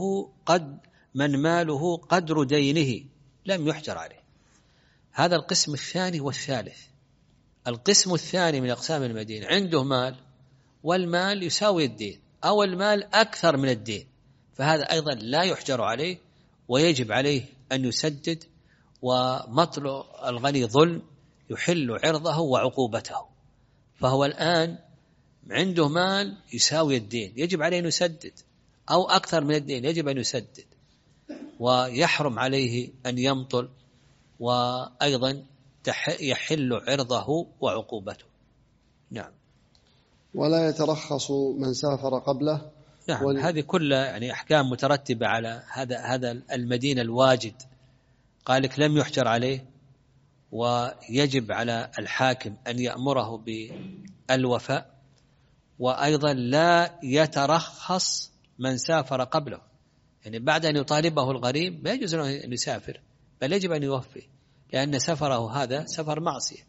ماله قدر دينه لم يحجر عليه. هذا القسم الثاني والثالث. القسم الثاني من أقسام المدين عنده مال والمال يساوي الدين أو المال أكثر من الدين، فهذا أيضا لا يحجر عليه ويجب عليه أن يسدد، ومطل الغني ظلم يحل عرضه وعقوبته. فهو الآن عنده مال يساوي الدين يجب عليه أن يسدد، أو أكثر من الدين يجب أن يسدد، ويحرم عليه أن يمطل، وأيضا يحل عرضه وعقوبته. نعم. ولا يترخص من سافر قبله. نعم. هذه كلها يعني أحكام مترتبة على هذا المدين الواجد. قال لك لم يحجر عليه، ويجب على الحاكم أن يأمره بالوفاء، وأيضا لا يترخص من سافر قبله، يعني بعد أن يطالبه الغريم لا يجوز له أن يسافر، بل يجب أن يوفي، لأن سفره هذا سفر معصية.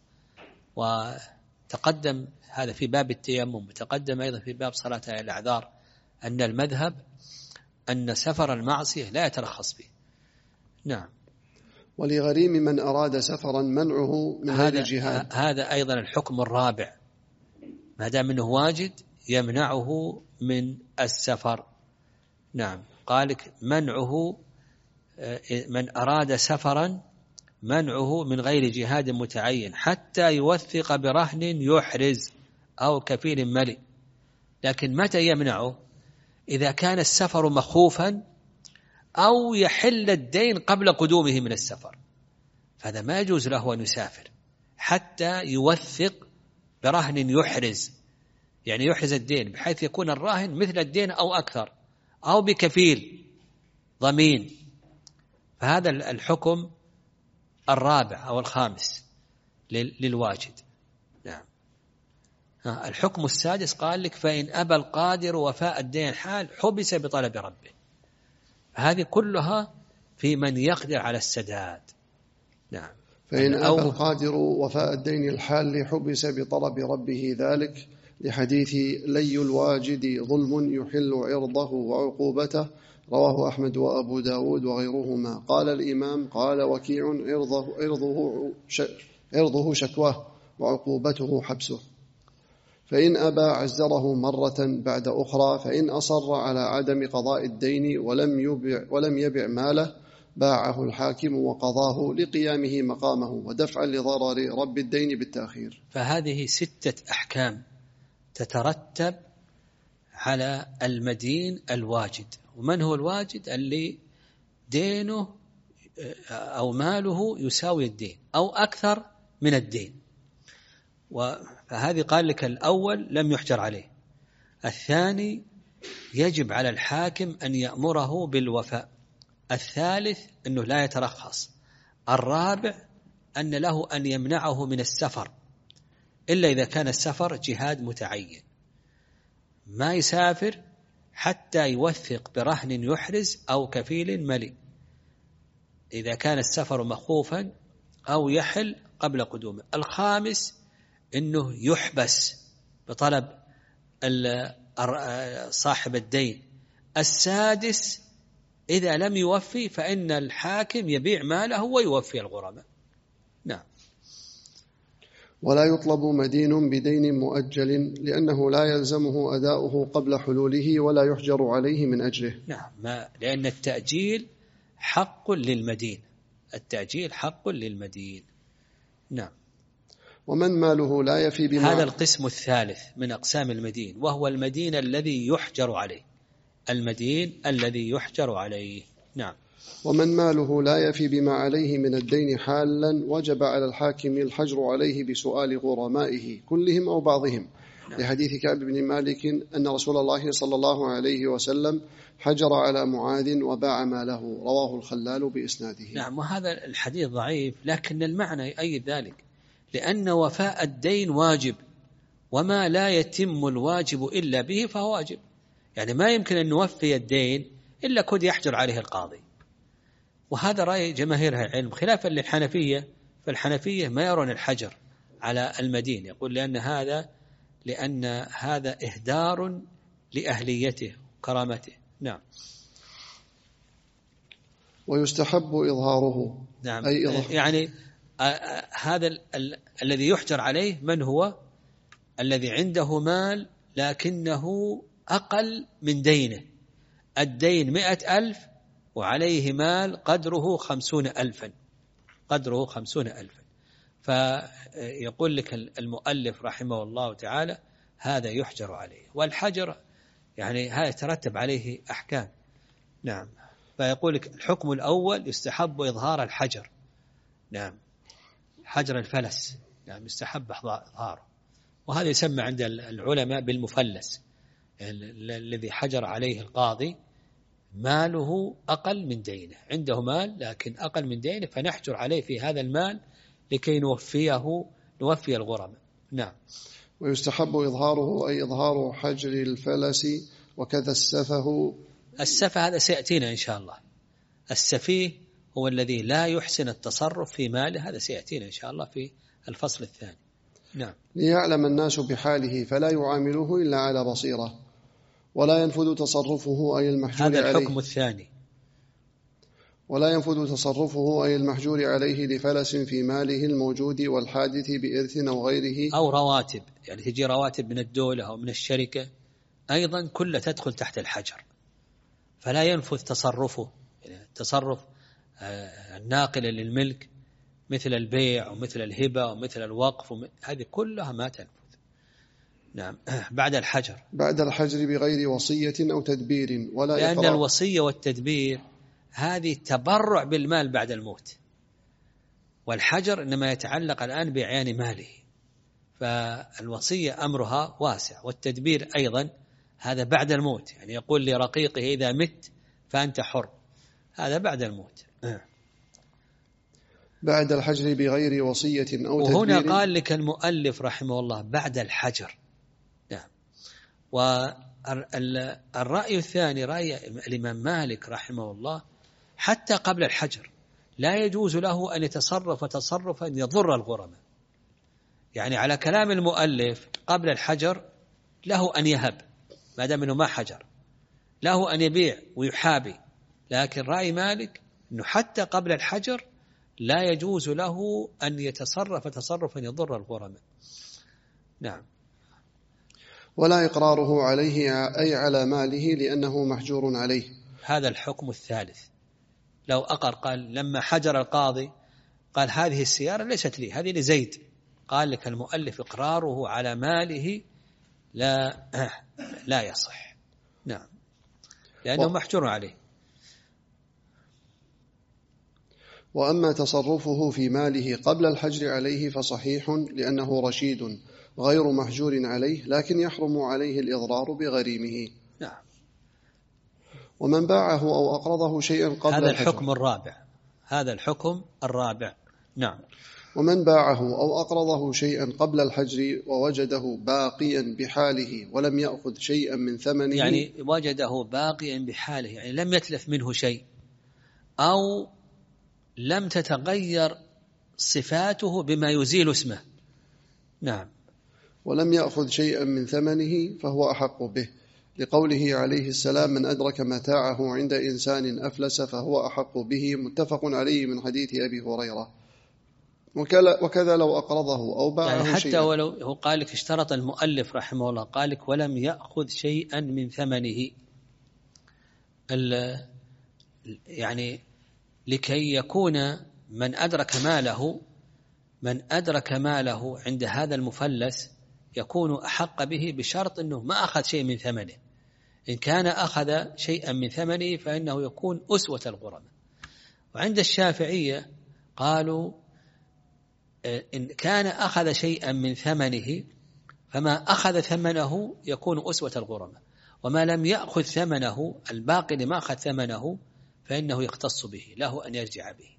وتقدم هذا في باب التيمم، وتقدم أيضا في باب صلاة الأعذار أن المذهب أن سفر المعصية لا يترخص به. نعم. ولغريم من أراد سفرا منعه من غير جهاد. هذا أيضا الحكم الرابع، ما دام أنه واجد يمنعه من السفر. نعم. قالك منعه من أراد سفرا منعه من غير جهاد متعين حتى يوثق برهن يحرز أو كفيل ملئ. لكن متى يمنعه؟ إذا كان السفر مخوفا أو يحل الدين قبل قدومه من السفر، فهذا ما يجوز له أن يسافر حتى يوثق برهن يحرز، يعني يحرز الدين بحيث يكون الراهن مثل الدين أو أكثر، أو بكفيل ضمين. فهذا الحكم الرابع أو الخامس للواجد. نعم. الحكم السادس قال لك فإن أبى القادر وفاء الدين حال حبس بطلب ربه. هذه كلها في من يقدر على السداد. نعم. فإن أبى القادر وفاء الدين الحال حبس بطلب ربه ذلك لحديث لي الواجد ظلم يحل عرضه وعقوبته، رواه أحمد وأبو داود وغيرهما. قال الإمام قال وكيع عرضه شكواه وعقوبته حبسه. فإن أبى عزره مرة بعد أخرى، فإن أصر على عدم قضاء الدين ولم يبع ماله باعه الحاكم وقضاه لقيامه مقامه ودفعا لضرر رب الدين بالتأخير. فهذه 6 أحكام تترتب على المدين الواجد. ومن هو الواجد؟ اللي دينه أو ماله يساوي الدين أو أكثر من الدين. فهذه قال لك الأول لم يحجر عليه، الثاني يجب على الحاكم أن يأمره بالوفاء، الثالث أنه لا يترخص، الرابع أن له أن يمنعه من السفر إلا إذا كان السفر جهاد متعين، ما يسافر حتى يوثق برهن يحرز أو كفيل ملئ. إذا كان السفر مخوفا أو يحل قبل قدومه. الخامس أنه يحبس بطلب صاحب الدين. السادس إذا لم يوفي فإن الحاكم يبيع ماله ويوفي الغرماء. نعم. ولا يطلب مدين بدين مؤجل لأنه لا يلزمه أداؤه قبل حلوله ولا يحجر عليه من أجله. نعم، لأن التأجيل حق للمدين. التأجيل حق للمدين. نعم. ومن ماله لا يفي بما هذا القسم الثالث من أقسام المدين، وهو المدين الذي يحجر عليه. المدين الذي يحجر عليه. نعم. ومن ماله لا يفي بما عليه من الدين حالا وجب على الحاكم الحجر عليه بسؤال غرمائه كلهم أو بعضهم. نعم. لحديث كعب بن مالك أن رسول الله صلى الله عليه وسلم حجر على معاذ وباع ماله، رواه الخلال بإسناده. نعم. وهذا الحديث ضعيف، لكن المعنى يؤيد ذلك، لأن وفاء الدين واجب، وما لا يتم الواجب إلا به فهو واجب. يعني ما يمكن أن نوفي الدين إلا كد يحجر عليه القاضي، وهذا رأي جماهير العلم خلافا للحنفية. فالحنفية ما يرون الحجر على المدين، يقول لأن هذا إهدار لأهليته وكرامته. نعم. ويستحب إظهاره. نعم. يعني هذا الذي يحجر عليه من هو؟ الذي عنده مال لكنه أقل من دينه. الدين 100,000 وعليه مال قدره 50,000. قدره 50,000. فيقول لك المؤلف رحمه الله تعالى هذا يحجر عليه. والحجر يعني هذا يترتب عليه أحكام. نعم. فيقول لك الحكم الأول يستحب إظهار الحجر. نعم. حجر الفلس، نعم، يستحب إظهاره، وهذا يسمى عند العلماء بالمفلس، يعني الذي حجر عليه القاضي ماله أقل من دينه. عنده مال لكن أقل من دينه، فنحجر عليه في هذا المال لكي نوفي الغرماء. نعم. ويستحب إظهاره أي إظهار حجر الفلس، وكذا السفه هذا سيأتينا إن شاء الله. السفيه هو الذي لا يحسن التصرف في ماله، هذا سيأتينا إن شاء الله في الفصل الثاني. نعم. ليعلم الناس بحاله فلا يعامله إلا على بصيرة، ولا ينفذ تصرفه أي المحجور عليه. هذا الحكم الثاني. ولا ينفذ تصرفه أي المحجور عليه لفلس في ماله الموجود والحادث بإرث أو غيره، أو رواتب، يعني تجي رواتب من الدولة أو من الشركة أيضا كلها تدخل تحت الحجر، فلا ينفذ تصرفه. يعني تصرف الناقل للملك مثل البيع ومثل الهبة ومثل الوقف هذه كلها ما تنفذ. نعم. بعد الحجر بغير وصية أو تدبير ولا لأن إقرار. الوصية والتدبير هذه تبرع بالمال بعد الموت، والحجر إنما يتعلق الآن بإعيان ماله، فالوصية أمرها واسع، والتدبير أيضا هذا بعد الموت، يعني يقول لرقيقه إذا مت فأنت حر، هذا بعد الموت. بعد الحجر بغير وصية أو تدبير. وهنا قال لك المؤلف رحمه الله بعد الحجر. نعم. والرأي الثاني رأي الإمام مالك رحمه الله حتى قبل الحجر لا يجوز له أن يتصرف تصرفا يضر الغرماء. يعني على كلام المؤلف قبل الحجر له أن يهب ما دام أنه ما حجر، له أن يبيع ويحابي، لكن رأي مالك أنه حتى قبل الحجر لا يجوز له أن يتصرف تصرفا يضر الغرماء. نعم. ولا إقراره عليه أي على ماله لأنه محجور عليه. هذا الحكم الثالث. لو أقر قال لما حجر القاضي قال هذه السيارة ليست لي، هذه لزيد، قال لك المؤلف إقراره على ماله لا يصح. نعم. لأنه محجور عليه. وأما تصرفه في ماله قبل الحجر عليه فصحيح لأنه رشيد غير محجور عليه، لكن يحرم عليه الإضرار بغريمه. نعم. ومن باعه أو أقرضه شيئا قبل هذا الحكم الرابع. هذا الحكم الرابع. نعم. ومن باعه أو أقرضه شيئا قبل الحجر ووجده باقيا بحاله ولم يأخذ شيئا من ثمنه، يعني وجده باقيا بحاله، يعني لم يتلف منه شيء، أو لم تتغير صفاته بما يزيل اسمه. نعم. ولم يأخذ شيئا من ثمنه فهو أحق به، لقوله عليه السلام: من أدرك متاعه عند إنسان أفلس فهو أحق به، متفق عليه من حديث أبي هريرة. وكذا لو أقرضه أو باعه يعني حتى شيئا. ولو هو قال لك، اشترط المؤلف رحمه الله قال لك ولم يأخذ شيئا من ثمنه، يعني لكي يكون من أدرك ماله عند هذا المفلس يكون أحق به، بشرط أنه ما أخذ شيء من ثمنه. إن كان أخذ شيئا من ثمنه فإنه يكون أسوة الغرماء. وعند الشافعية قالوا إن كان أخذ شيئا من ثمنه فما أخذ ثمنه يكون أسوة الغرماء، وما لم يأخذ ثمنه، الباقي لما أخذ ثمنه، فإنه يختص به، له أن يرجع به.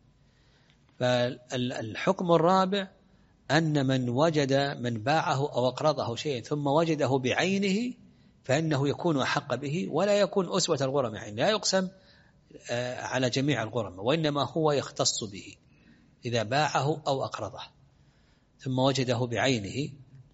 فالحكم الرابع أن من باعه أو أقرضه شيئا ثم وجده بعينه فإنه يكون أحق به، ولا يكون أسوة الغرماء، يعني لا يقسم على جميع الغرماء، وإنما هو يختص به. إذا باعه أو أقرضه ثم وجده بعينه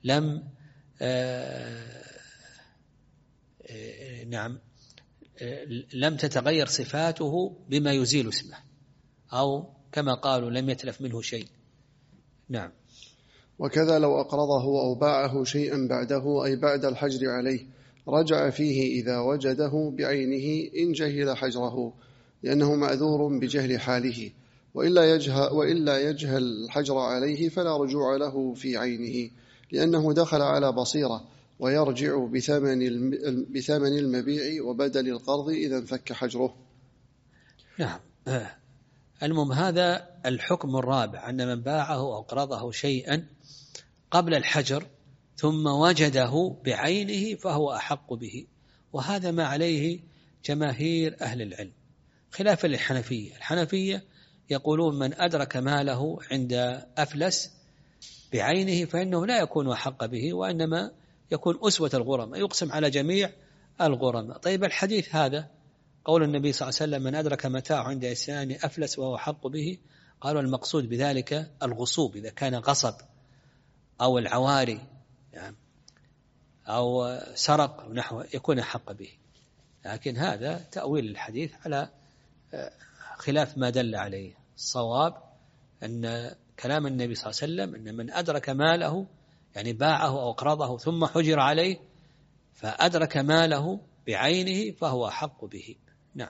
لم تتغير صفاته بما يزيل اسمه، أو كما قالوا لم يتلف منه شيء. نعم. وكذا لو أقرضه أو باعه شيئا بعده، أي بعد الحجر عليه، رجع فيه إذا وجده بعينه إن جهل حجره، لأنه معذور بجهل حاله، وإلا يجهل الحجر عليه فلا رجوع له في عينه، لأنه دخل على بصيرة، ويرجع بثمن المبيع وبدل القرض إذا انفك حجره. نعم. المهم هذا الحكم الرابع، أن من باعه أو أقرضه شيئا قبل الحجر ثم وجده بعينه فهو أحق به، وهذا ما عليه جماهير أهل العلم، خلافا للحنفية. الحنفية يقولون من أدرك ماله عند أفلس بعينه فإنه لا يكون أحق به، وإنما يكون أسوة الغرماء، يقسم على جميع الغرماء. طيب الحديث هذا قول النبي صلى الله عليه وسلم: من أدرك متاعه عند إنسان أفلس وهو أحق به، قالوا المقصود بذلك الغصوب، إذا كان غصب أو العواري يعني أو سرق نحو يكون أحق به. لكن هذا تأويل الحديث على خلاف ما دل عليه. الصواب أن كلام النبي صلى الله عليه وسلم أن من أدرك ماله، يعني باعه أو أقرضه ثم حجر عليه فأدرك ماله بعينه فهو أحق به. نعم.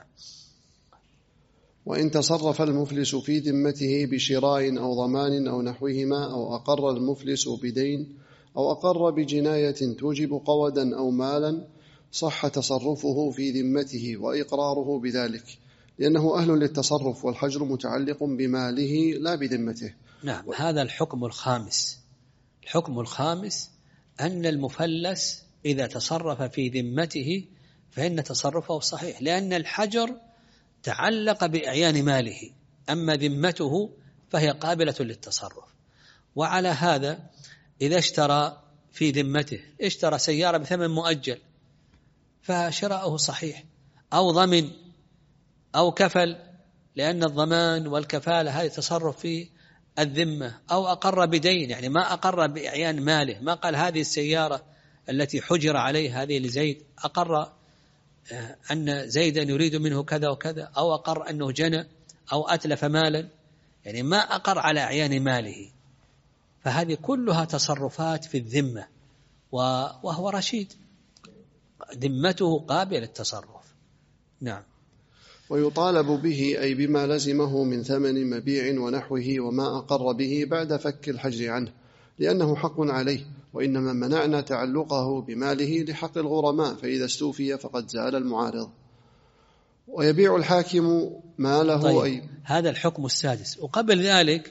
وإن تصرف المفلس في ذمته بشراء أو ضمان أو نحوهما، أو أقر المفلس بدين، أو أقر بجناية توجب قودا أو مالا، صح تصرفه في ذمته وإقراره بذلك، لأنه أهل للتصرف، والحجر متعلق بماله لا بذمته. نعم. هذا الحكم الخامس. الحكم الخامس أن المفلس إذا تصرف في ذمته فإن تصرفه صحيح، لأن الحجر تعلق بإعيان ماله، أما ذمته فهي قابلة للتصرف. وعلى هذا إذا اشترى في ذمته، اشترى سيارة بثمن مؤجل فشراؤه صحيح، أو ضمن أو كفل، لأن الضمان والكفالة هذه تصرف في الذمة، أو أقر بدين، يعني ما أقر بإعيان ماله، ما قال هذه السيارة التي حجر عليه هذه لزيد، أقر أن زيدا يريد منه كذا وكذا، أو أقر أنه جنى أو أتلف مالا، يعني ما أقر على إعيان ماله. فهذه كلها تصرفات في الذمة، وهو رشيد، ذمته قابل للتصرف. نعم. ويطالب به أي بما لزمه من ثمن مبيع ونحوه وما أقر به بعد فك الحجر عنه، لأنه حق عليه، وإنما منعنا تعلقه بماله لحق الغرماء، فإذا استوفي فقد زال المعارض. ويبيع الحاكم ماله. طيب. هذا الحكم السادس. وقبل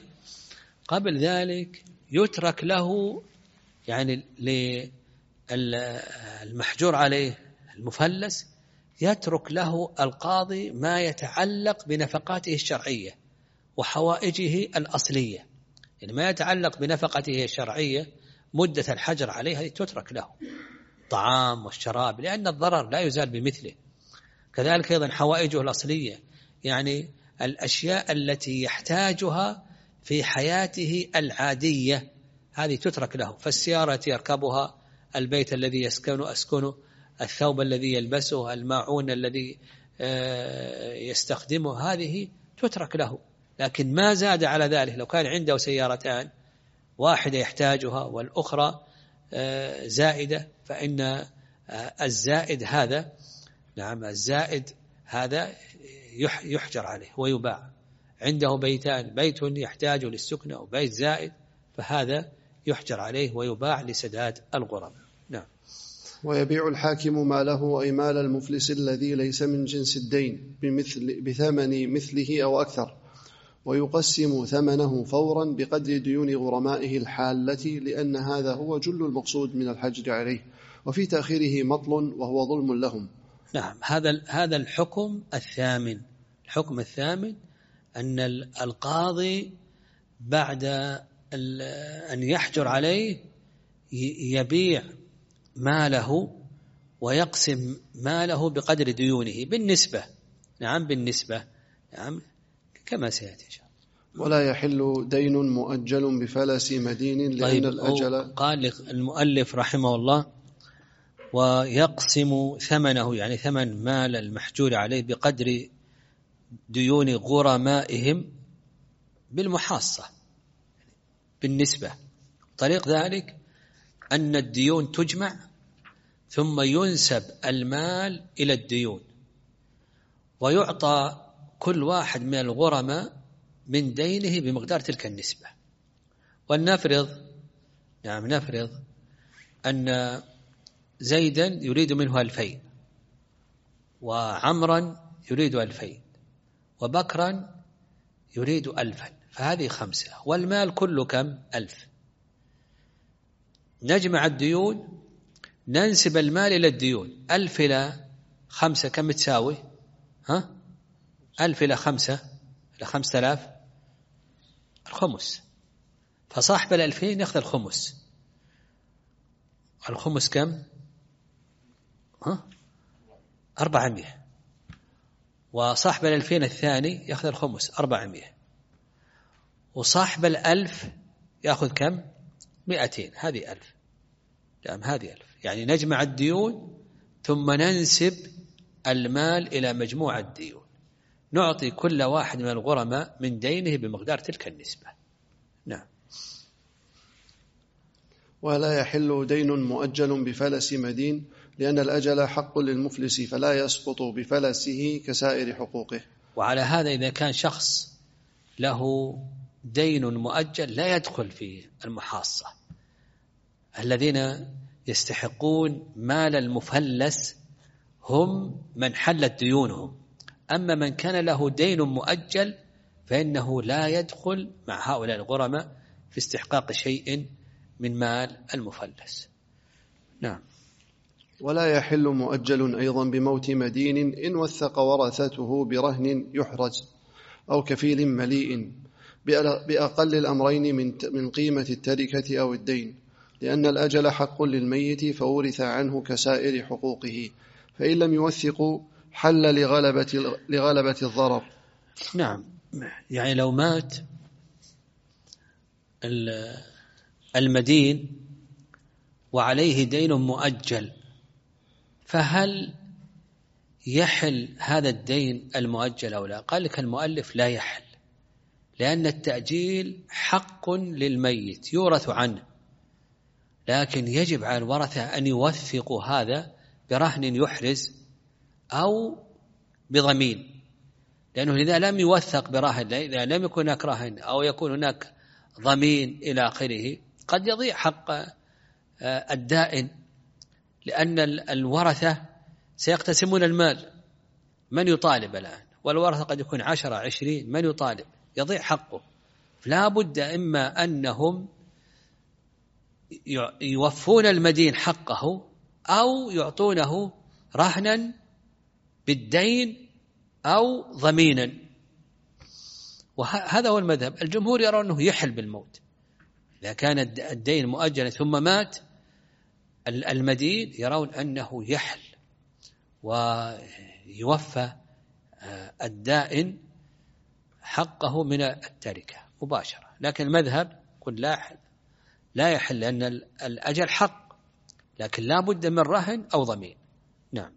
ذلك يترك له، يعني للمحجور عليه المفلس يترك له القاضي ما يتعلق بنفقاته الشرعية وحوائجه الأصلية، يعني ما يتعلق بنفقته الشرعية مدة الحجر عليها تترك له، طعام والشراب، لأن الضرر لا يزال بمثله. كذلك أيضا حوائجه الأصلية، يعني الأشياء التي يحتاجها في حياته العادية هذه تترك له، فالسيارة يركبها، البيت الذي أسكنه، الثوب الذي يلبسه، الماعون الذي يستخدمه، هذه تترك له. لكن ما زاد على ذلك، لو كان عنده سيارتان، واحدة يحتاجها والأخرى زائدة، فإن الزائد هذا، نعم الزائد هذا يحجر عليه ويباع. عنده بيتان، بيت يحتاج للسكنة وبيت زائد، فهذا يحجر عليه ويباع لسداد الغرم. نعم. ويبيع الحاكم ماله أي مال المفلس الذي ليس من جنس الدين بثمن مثله أو أكثر، ويقسم ثمنه فورا بقدر ديون غرمائه الحالة، لأن هذا هو جل المقصود من الحجر عليه، وفي تأخيره مطل وهو ظلم لهم. نعم. هذا الحكم الثامن. الحكم الثامن أن القاضي بعد أن يحجر عليه يبيع ماله ويقسم ماله بقدر ديونه بالنسبة. نعم بالنسبة. نعم كما سيأتي إن شاء الله. ولا يحل دين مؤجل بفلس مدين لأن طيب الأجل. قال المؤلف رحمه الله: ويقسم ثمنه، يعني ثمن مال المحجور عليه بقدر ديون غرمائهم بالمحاصة بالنسبة. طريق ذلك أن الديون تجمع ثم ينسب المال إلى الديون، ويعطى كل واحد من الغرماء من دينه بمقدار تلك النسبة. ولنفرض نفرض أن زيدا يريد منه 2000، وعمرا يريد 2000، وبكرا يريد 1000، فهذه 5، والمال كله كم؟ 1000. نجمع الديون، ننسب المال إلى الديون. 1000 إلى 5 كم تساوي؟ 1000 إلى 5 إلى 5000 الخمس، فصاحب 2000 يأخذ الخمس. الخمس كم؟ 400. وصاحب 2000 الثاني يأخذ الخمس 400. وصاحب 1000 يأخذ كم؟ 200. هذه 1000. نعم هذه 1000. يعني نجمع الديون ثم ننسب المال إلى مجموع الديون، نعطي كل واحد من الغرماء من دينه بمقدار تلك النسبة. نعم. ولا يحل دين مؤجل بفلس مدين لأن الأجل حق للمفلس فلا يسقط بفلسه كسائر حقوقه. وعلى هذا إذا كان شخص له دين مؤجل لا يدخل في المحاصة. الذين يستحقون مال المفلس هم من حلت ديونهم، أما من كان له دين مؤجل فإنه لا يدخل مع هؤلاء الغرماء في استحقاق شيء من مال المفلس. نعم. ولا يحل مؤجل أيضا بموت مدين إن وثق ورثته برهن يحرز أو كفيل مليء بأقل الأمرين من قيمة التركة أو الدين، لأن الأجل حق للميت فورث عنه كسائر حقوقه، فإن لم يوثقوا حل لغلبة الضرر. نعم. يعني لو مات المدين وعليه دين مؤجل، فهل يحل هذا الدين المؤجل أو لا؟ قال لك المؤلف لا يحل، لأن التأجيل حق للميت يورث عنه، لكن يجب على الورثة أن يوثقوا هذا برهن يحرز أو بضمين، لأنه إذا لم يوثق برهن، إذا لم يكن هناك رهن أو يكون هناك ضمين إلى آخره، قد يضيع حق الدائن، لأن الورثة سيقتسمون المال، من يطالب الآن؟ والورثة قد يكون 10 20، من يطالب؟ يضيع حقه. فلا بد إما أنهم يوفون المدين حقه أو يعطونه رهنا بالدين أو ضمينا، وهذا هو المذهب. الجمهور يرون أنه يحل بالموت إذا كان الدين مؤجلا ثم مات المدين، يرون أنه يحل ويوفى الدائن حقه من التركة مباشرة. لكن المذهب قل لا يحل، لأن الأجل حق، لكن لا بد من رهن أو ضمين. نعم.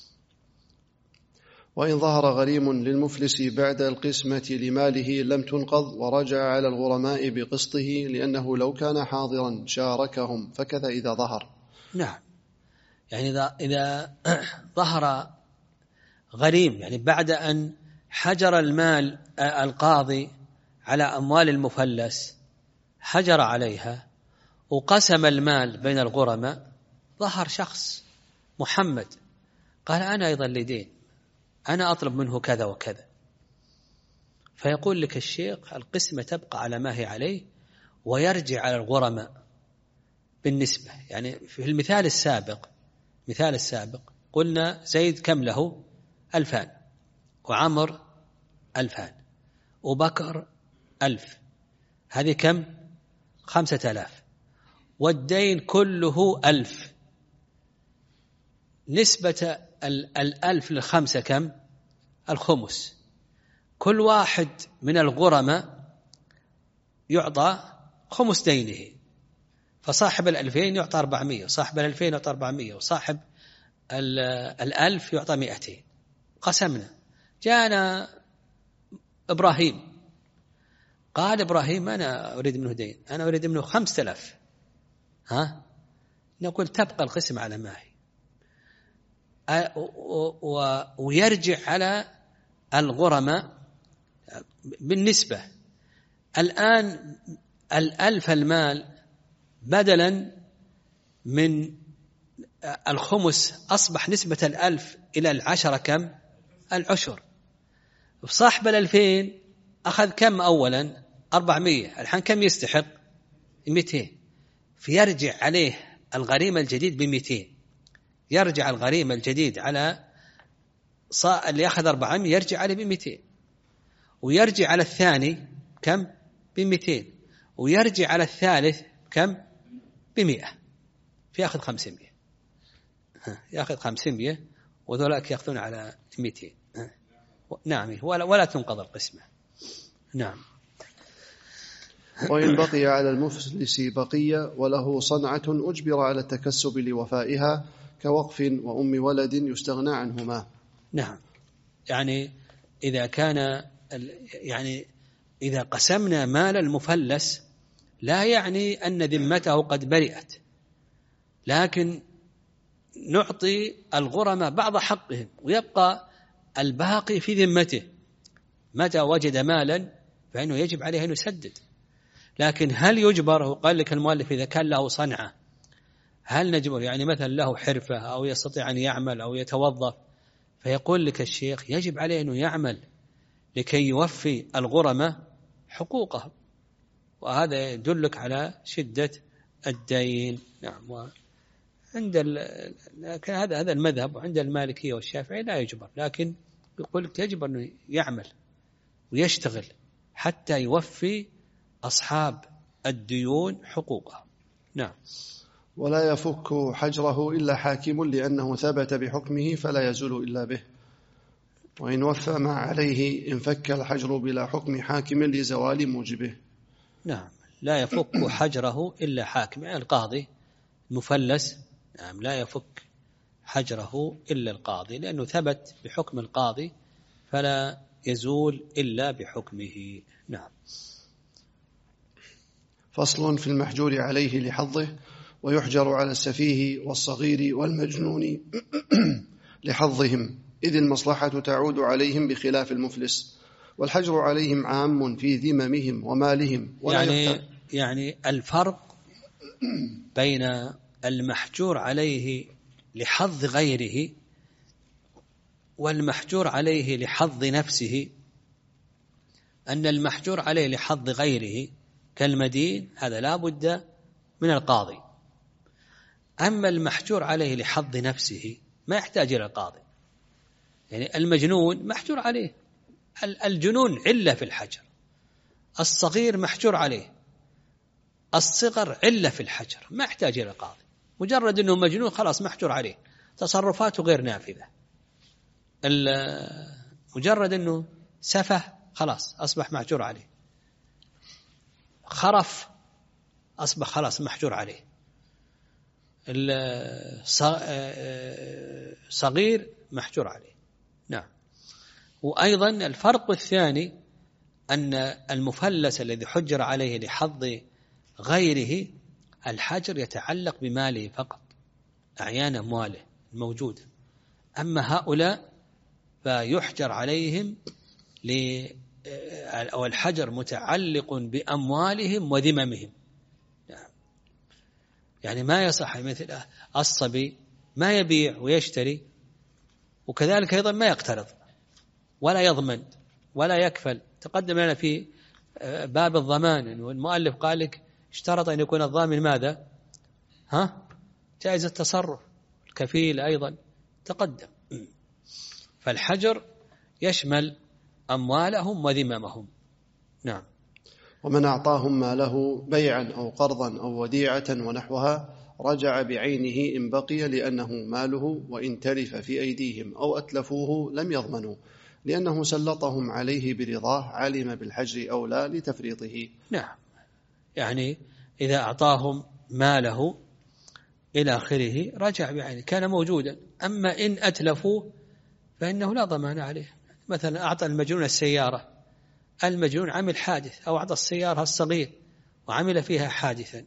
وإن ظهر غريم للمفلس بعد القسمة لماله لم تنقض، ورجع على الغرماء بقسطه، لأنه لو كان حاضرا شاركهم، فكذا إذا ظهر. نعم، يعني إذا ظهر غريم، يعني بعد أن حجر المال القاضي على أموال المفلس، حجر عليها وقسم المال بين الغرماء، ظهر شخص محمد قال أنا أيضا لدين، أنا أطلب منه كذا وكذا، فيقول لك الشيخ القسمة تبقى على ما هي عليه ويرجع على الغرماء بالنسبة. يعني في المثال السابق قلنا زيد كم له 2000، وعمر 2000، وبكر 1000، هذه كم 5000، والدين كله 1000. نسبة 1000 للخمسة كم؟ الخمس. كل واحد من الغرماء يعطى خمس دينه، فصاحب 2000 يعطى 400، وصاحب 2000 يعطى 400، وصاحب 1000 يعطى 200. قسمنا، جاءنا إبراهيم قال إبراهيم أنا أريد منه دين، أنا أريد منه 5000. نقول تبقى القسم على ما هي، ويرجع على الغرماء بالنسبة. الآن 1000 المال بدلا من الخمس أصبح نسبة 1000 إلى 10 كم؟ العشر. صاحب 2000 أخذ كم أولا؟ 400، الآن كم يستحق؟ 200. فيرجع عليه الغريم الجديد ب200، يرجع الغريم الجديد على اللي أخذ 400 يرجع عليه ب200، ويرجع على الثاني كم؟ ب200، ويرجع على الثالث كم؟ ب100، فيأخذ 500. يأخذ 500 وذولاك يأخذون على 200. نعم، ولا تنقض القسمة. نعم. وإن بقي على المفلس بقية وله صنعة أجبر على التكسب لوفائها، كوقف وأم ولد يستغنى عنهما. نعم، يعني إذا قسمنا مال المفلس لا يعني أن ذمته قد برئت، لكن نعطي الغرماء بعض حقهم ويبقى الباقي في ذمته. متى وجد مالا فإنه يجب عليه أن يسدد. لكن هل يجبر؟ وقال لك المؤلف إذا كان له صنعة، هل نجبر؟ يعني مثلا له حرفة أو يستطيع أن يعمل أو يتوظف، فيقول لك الشيخ يجب عليه أنه يعمل لكي يوفي الغرماء حقوقهم، وهذا يدلك على شدة الدين. نعم. وعند هذا المذهب، وعند المالكية والشافعي لا يجبر، لكن يقول لك يجب أنه يعمل ويشتغل حتى يوفي أصحاب الديون حقوقهم. نعم. ولا يفك حجره إلا حاكم، لأنه ثبت بحكمه فلا يزول إلا به. وإن وفى ما عليه انفك الحجر بلا حكم حاكم لزوال موجبه. نعم، لا يفك حجره إلا حاكم، يعني القاضي مفلس. نعم، لا يفك حجره إلا القاضي، لأنه ثبت بحكم القاضي فلا يزول إلا بحكمه. نعم. فصل في المحجور عليه لحظه. ويحجر على السفيه والصغير والمجنون لحظهم، إذ المصلحة تعود عليهم بخلاف المفلس، والحجر عليهم عام في ذممهم ومالهم. يعني الفرق بين المحجور عليه لحظ غيره والمحجور عليه لحظ نفسه، أن المحجور عليه لحظ غيره كالمدين هذا لا بد من القاضي، أما المحجور عليه لحظ نفسه ما يحتاج إلى القاضي. يعني المجنون محجور عليه، الجنون علة في الحجر، الصغير محجور عليه، الصغر علة في الحجر، ما يحتاج إلى القاضي، مجرد أنه مجنون خلاص محجور عليه، تصرفاته غير نافذة. مجرد أنه سفه خلاص أصبح محجور عليه. خرف أصبح خلاص محجور عليه. صغير محجور عليه. نعم. وأيضا الفرق الثاني أن المفلس الذي حجر عليه لحظ غيره الحجر يتعلق بماله فقط، أعيان أمواله الموجودة. أما هؤلاء فيحجر عليهم أو الحجر متعلق بأموالهم وذممهم. يعني ما يصح مثل الصبي ما يبيع ويشتري، وكذلك أيضا ما يقترض ولا يضمن ولا يكفل. تقدم لنا في باب الضمان والمؤلف قال لك اشترط أن يكون الضامن ماذا؟ جائز التصرف. الكفيل أيضا تقدم. فالحجر يشمل أموالهم وذممهم. نعم. ومن أعطاهم ماله بيعا أو قرضا أو وديعة ونحوها رجع بعينه إن بقي لأنه ماله، وإن تلف في أيديهم أو أتلفوه لم يضمنوا لأنه سلطهم عليه برضاه علم بالحجر أو لا لتفريطه. نعم. يعني إذا أعطاهم ماله إلى آخره رجع بعينه كان موجودا. أما إن أتلفوه فإنه لا ضمان عليه. مثلا أعطى المجنون السيارة، المجنون عمل حادث، أو أعطى السيارة الصغير وعمل فيها حادثا،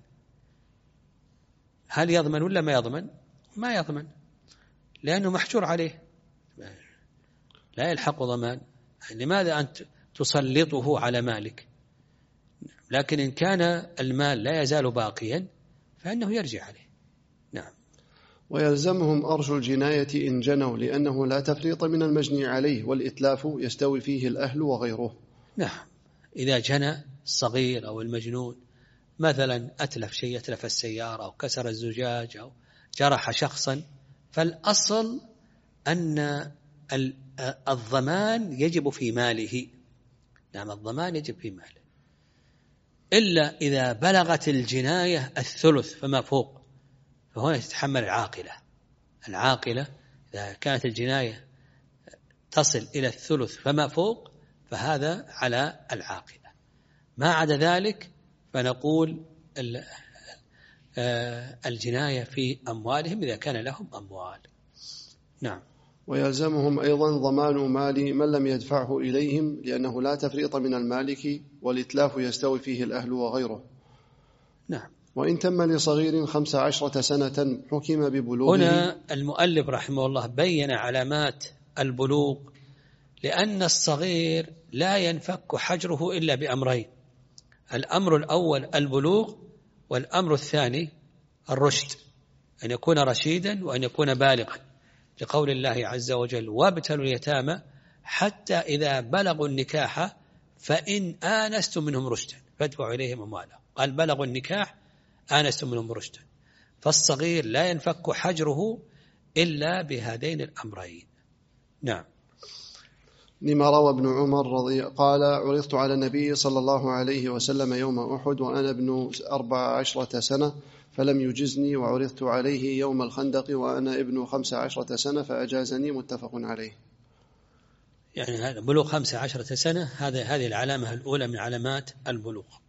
هل يضمن ولا ما يضمن؟ ما يضمن، لأنه محجور عليه لا يلحق ضمان. لماذا أنت تسلطه على مالك؟ لكن إن كان المال لا يزال باقيا فإنه يرجع عليه. نعم. ويلزمهم أرش الجناية إن جنوا لأنه لا تفريط من المجني عليه، والإتلاف يستوي فيه الأهل وغيره. نعم. إذا جنى الصغير أو المجنون مثلا أتلف شيء، أتلف السيارة أو كسر الزجاج أو جرح شخصا، فالأصل أن الضمان يجب في ماله. نعم، الضمان يجب في ماله، إلا إذا بلغت الجناية الثلث فما فوق، فهنا تتحمل العاقلة. إذا كانت الجناية تصل إلى الثلث فما فوق فهذا على العاقلة. ما عدا ذلك فنقول الجناية في أموالهم إذا كان لهم أموال. نعم. ويلزمهم أيضا ضمان مال من لم يدفعه إليهم لأنه لا تفريط من المالك، والإتلاف يستوي فيه الأهل وغيره. نعم. وإن تم لصغير 15 سنة حكم ببلوغه. هنا المؤلف رحمه الله بين علامات البلوغ، لأن الصغير لا ينفك حجره إلا بأمرين: الأمر الأول البلوغ، والأمر الثاني الرشد، أن يكون رشيدا وأن يكون بالغا، لقول الله عز وجل: وابتلوا اليتامى حتى إذا بلغوا النكاح فإن آنستم منهم رشدا فادفعوا إليهم أموالهم. قال بلغوا النكاح آنستم منهم رشدا. فالصغير لا ينفك حجره إلا بهذين الأمرين. نعم. لما روى ابن عمر قال: عرضت على النبي صلى الله عليه وسلم يوم أحد وأنا ابن 14 سنة فلم يجزني، وعرضت عليه يوم الخندق وأنا ابن 15 سنة فأجازني. متفق عليه. يعني هذا بلوغ 15 سنة، هذه العلامة الأولى من علامات البلوغ.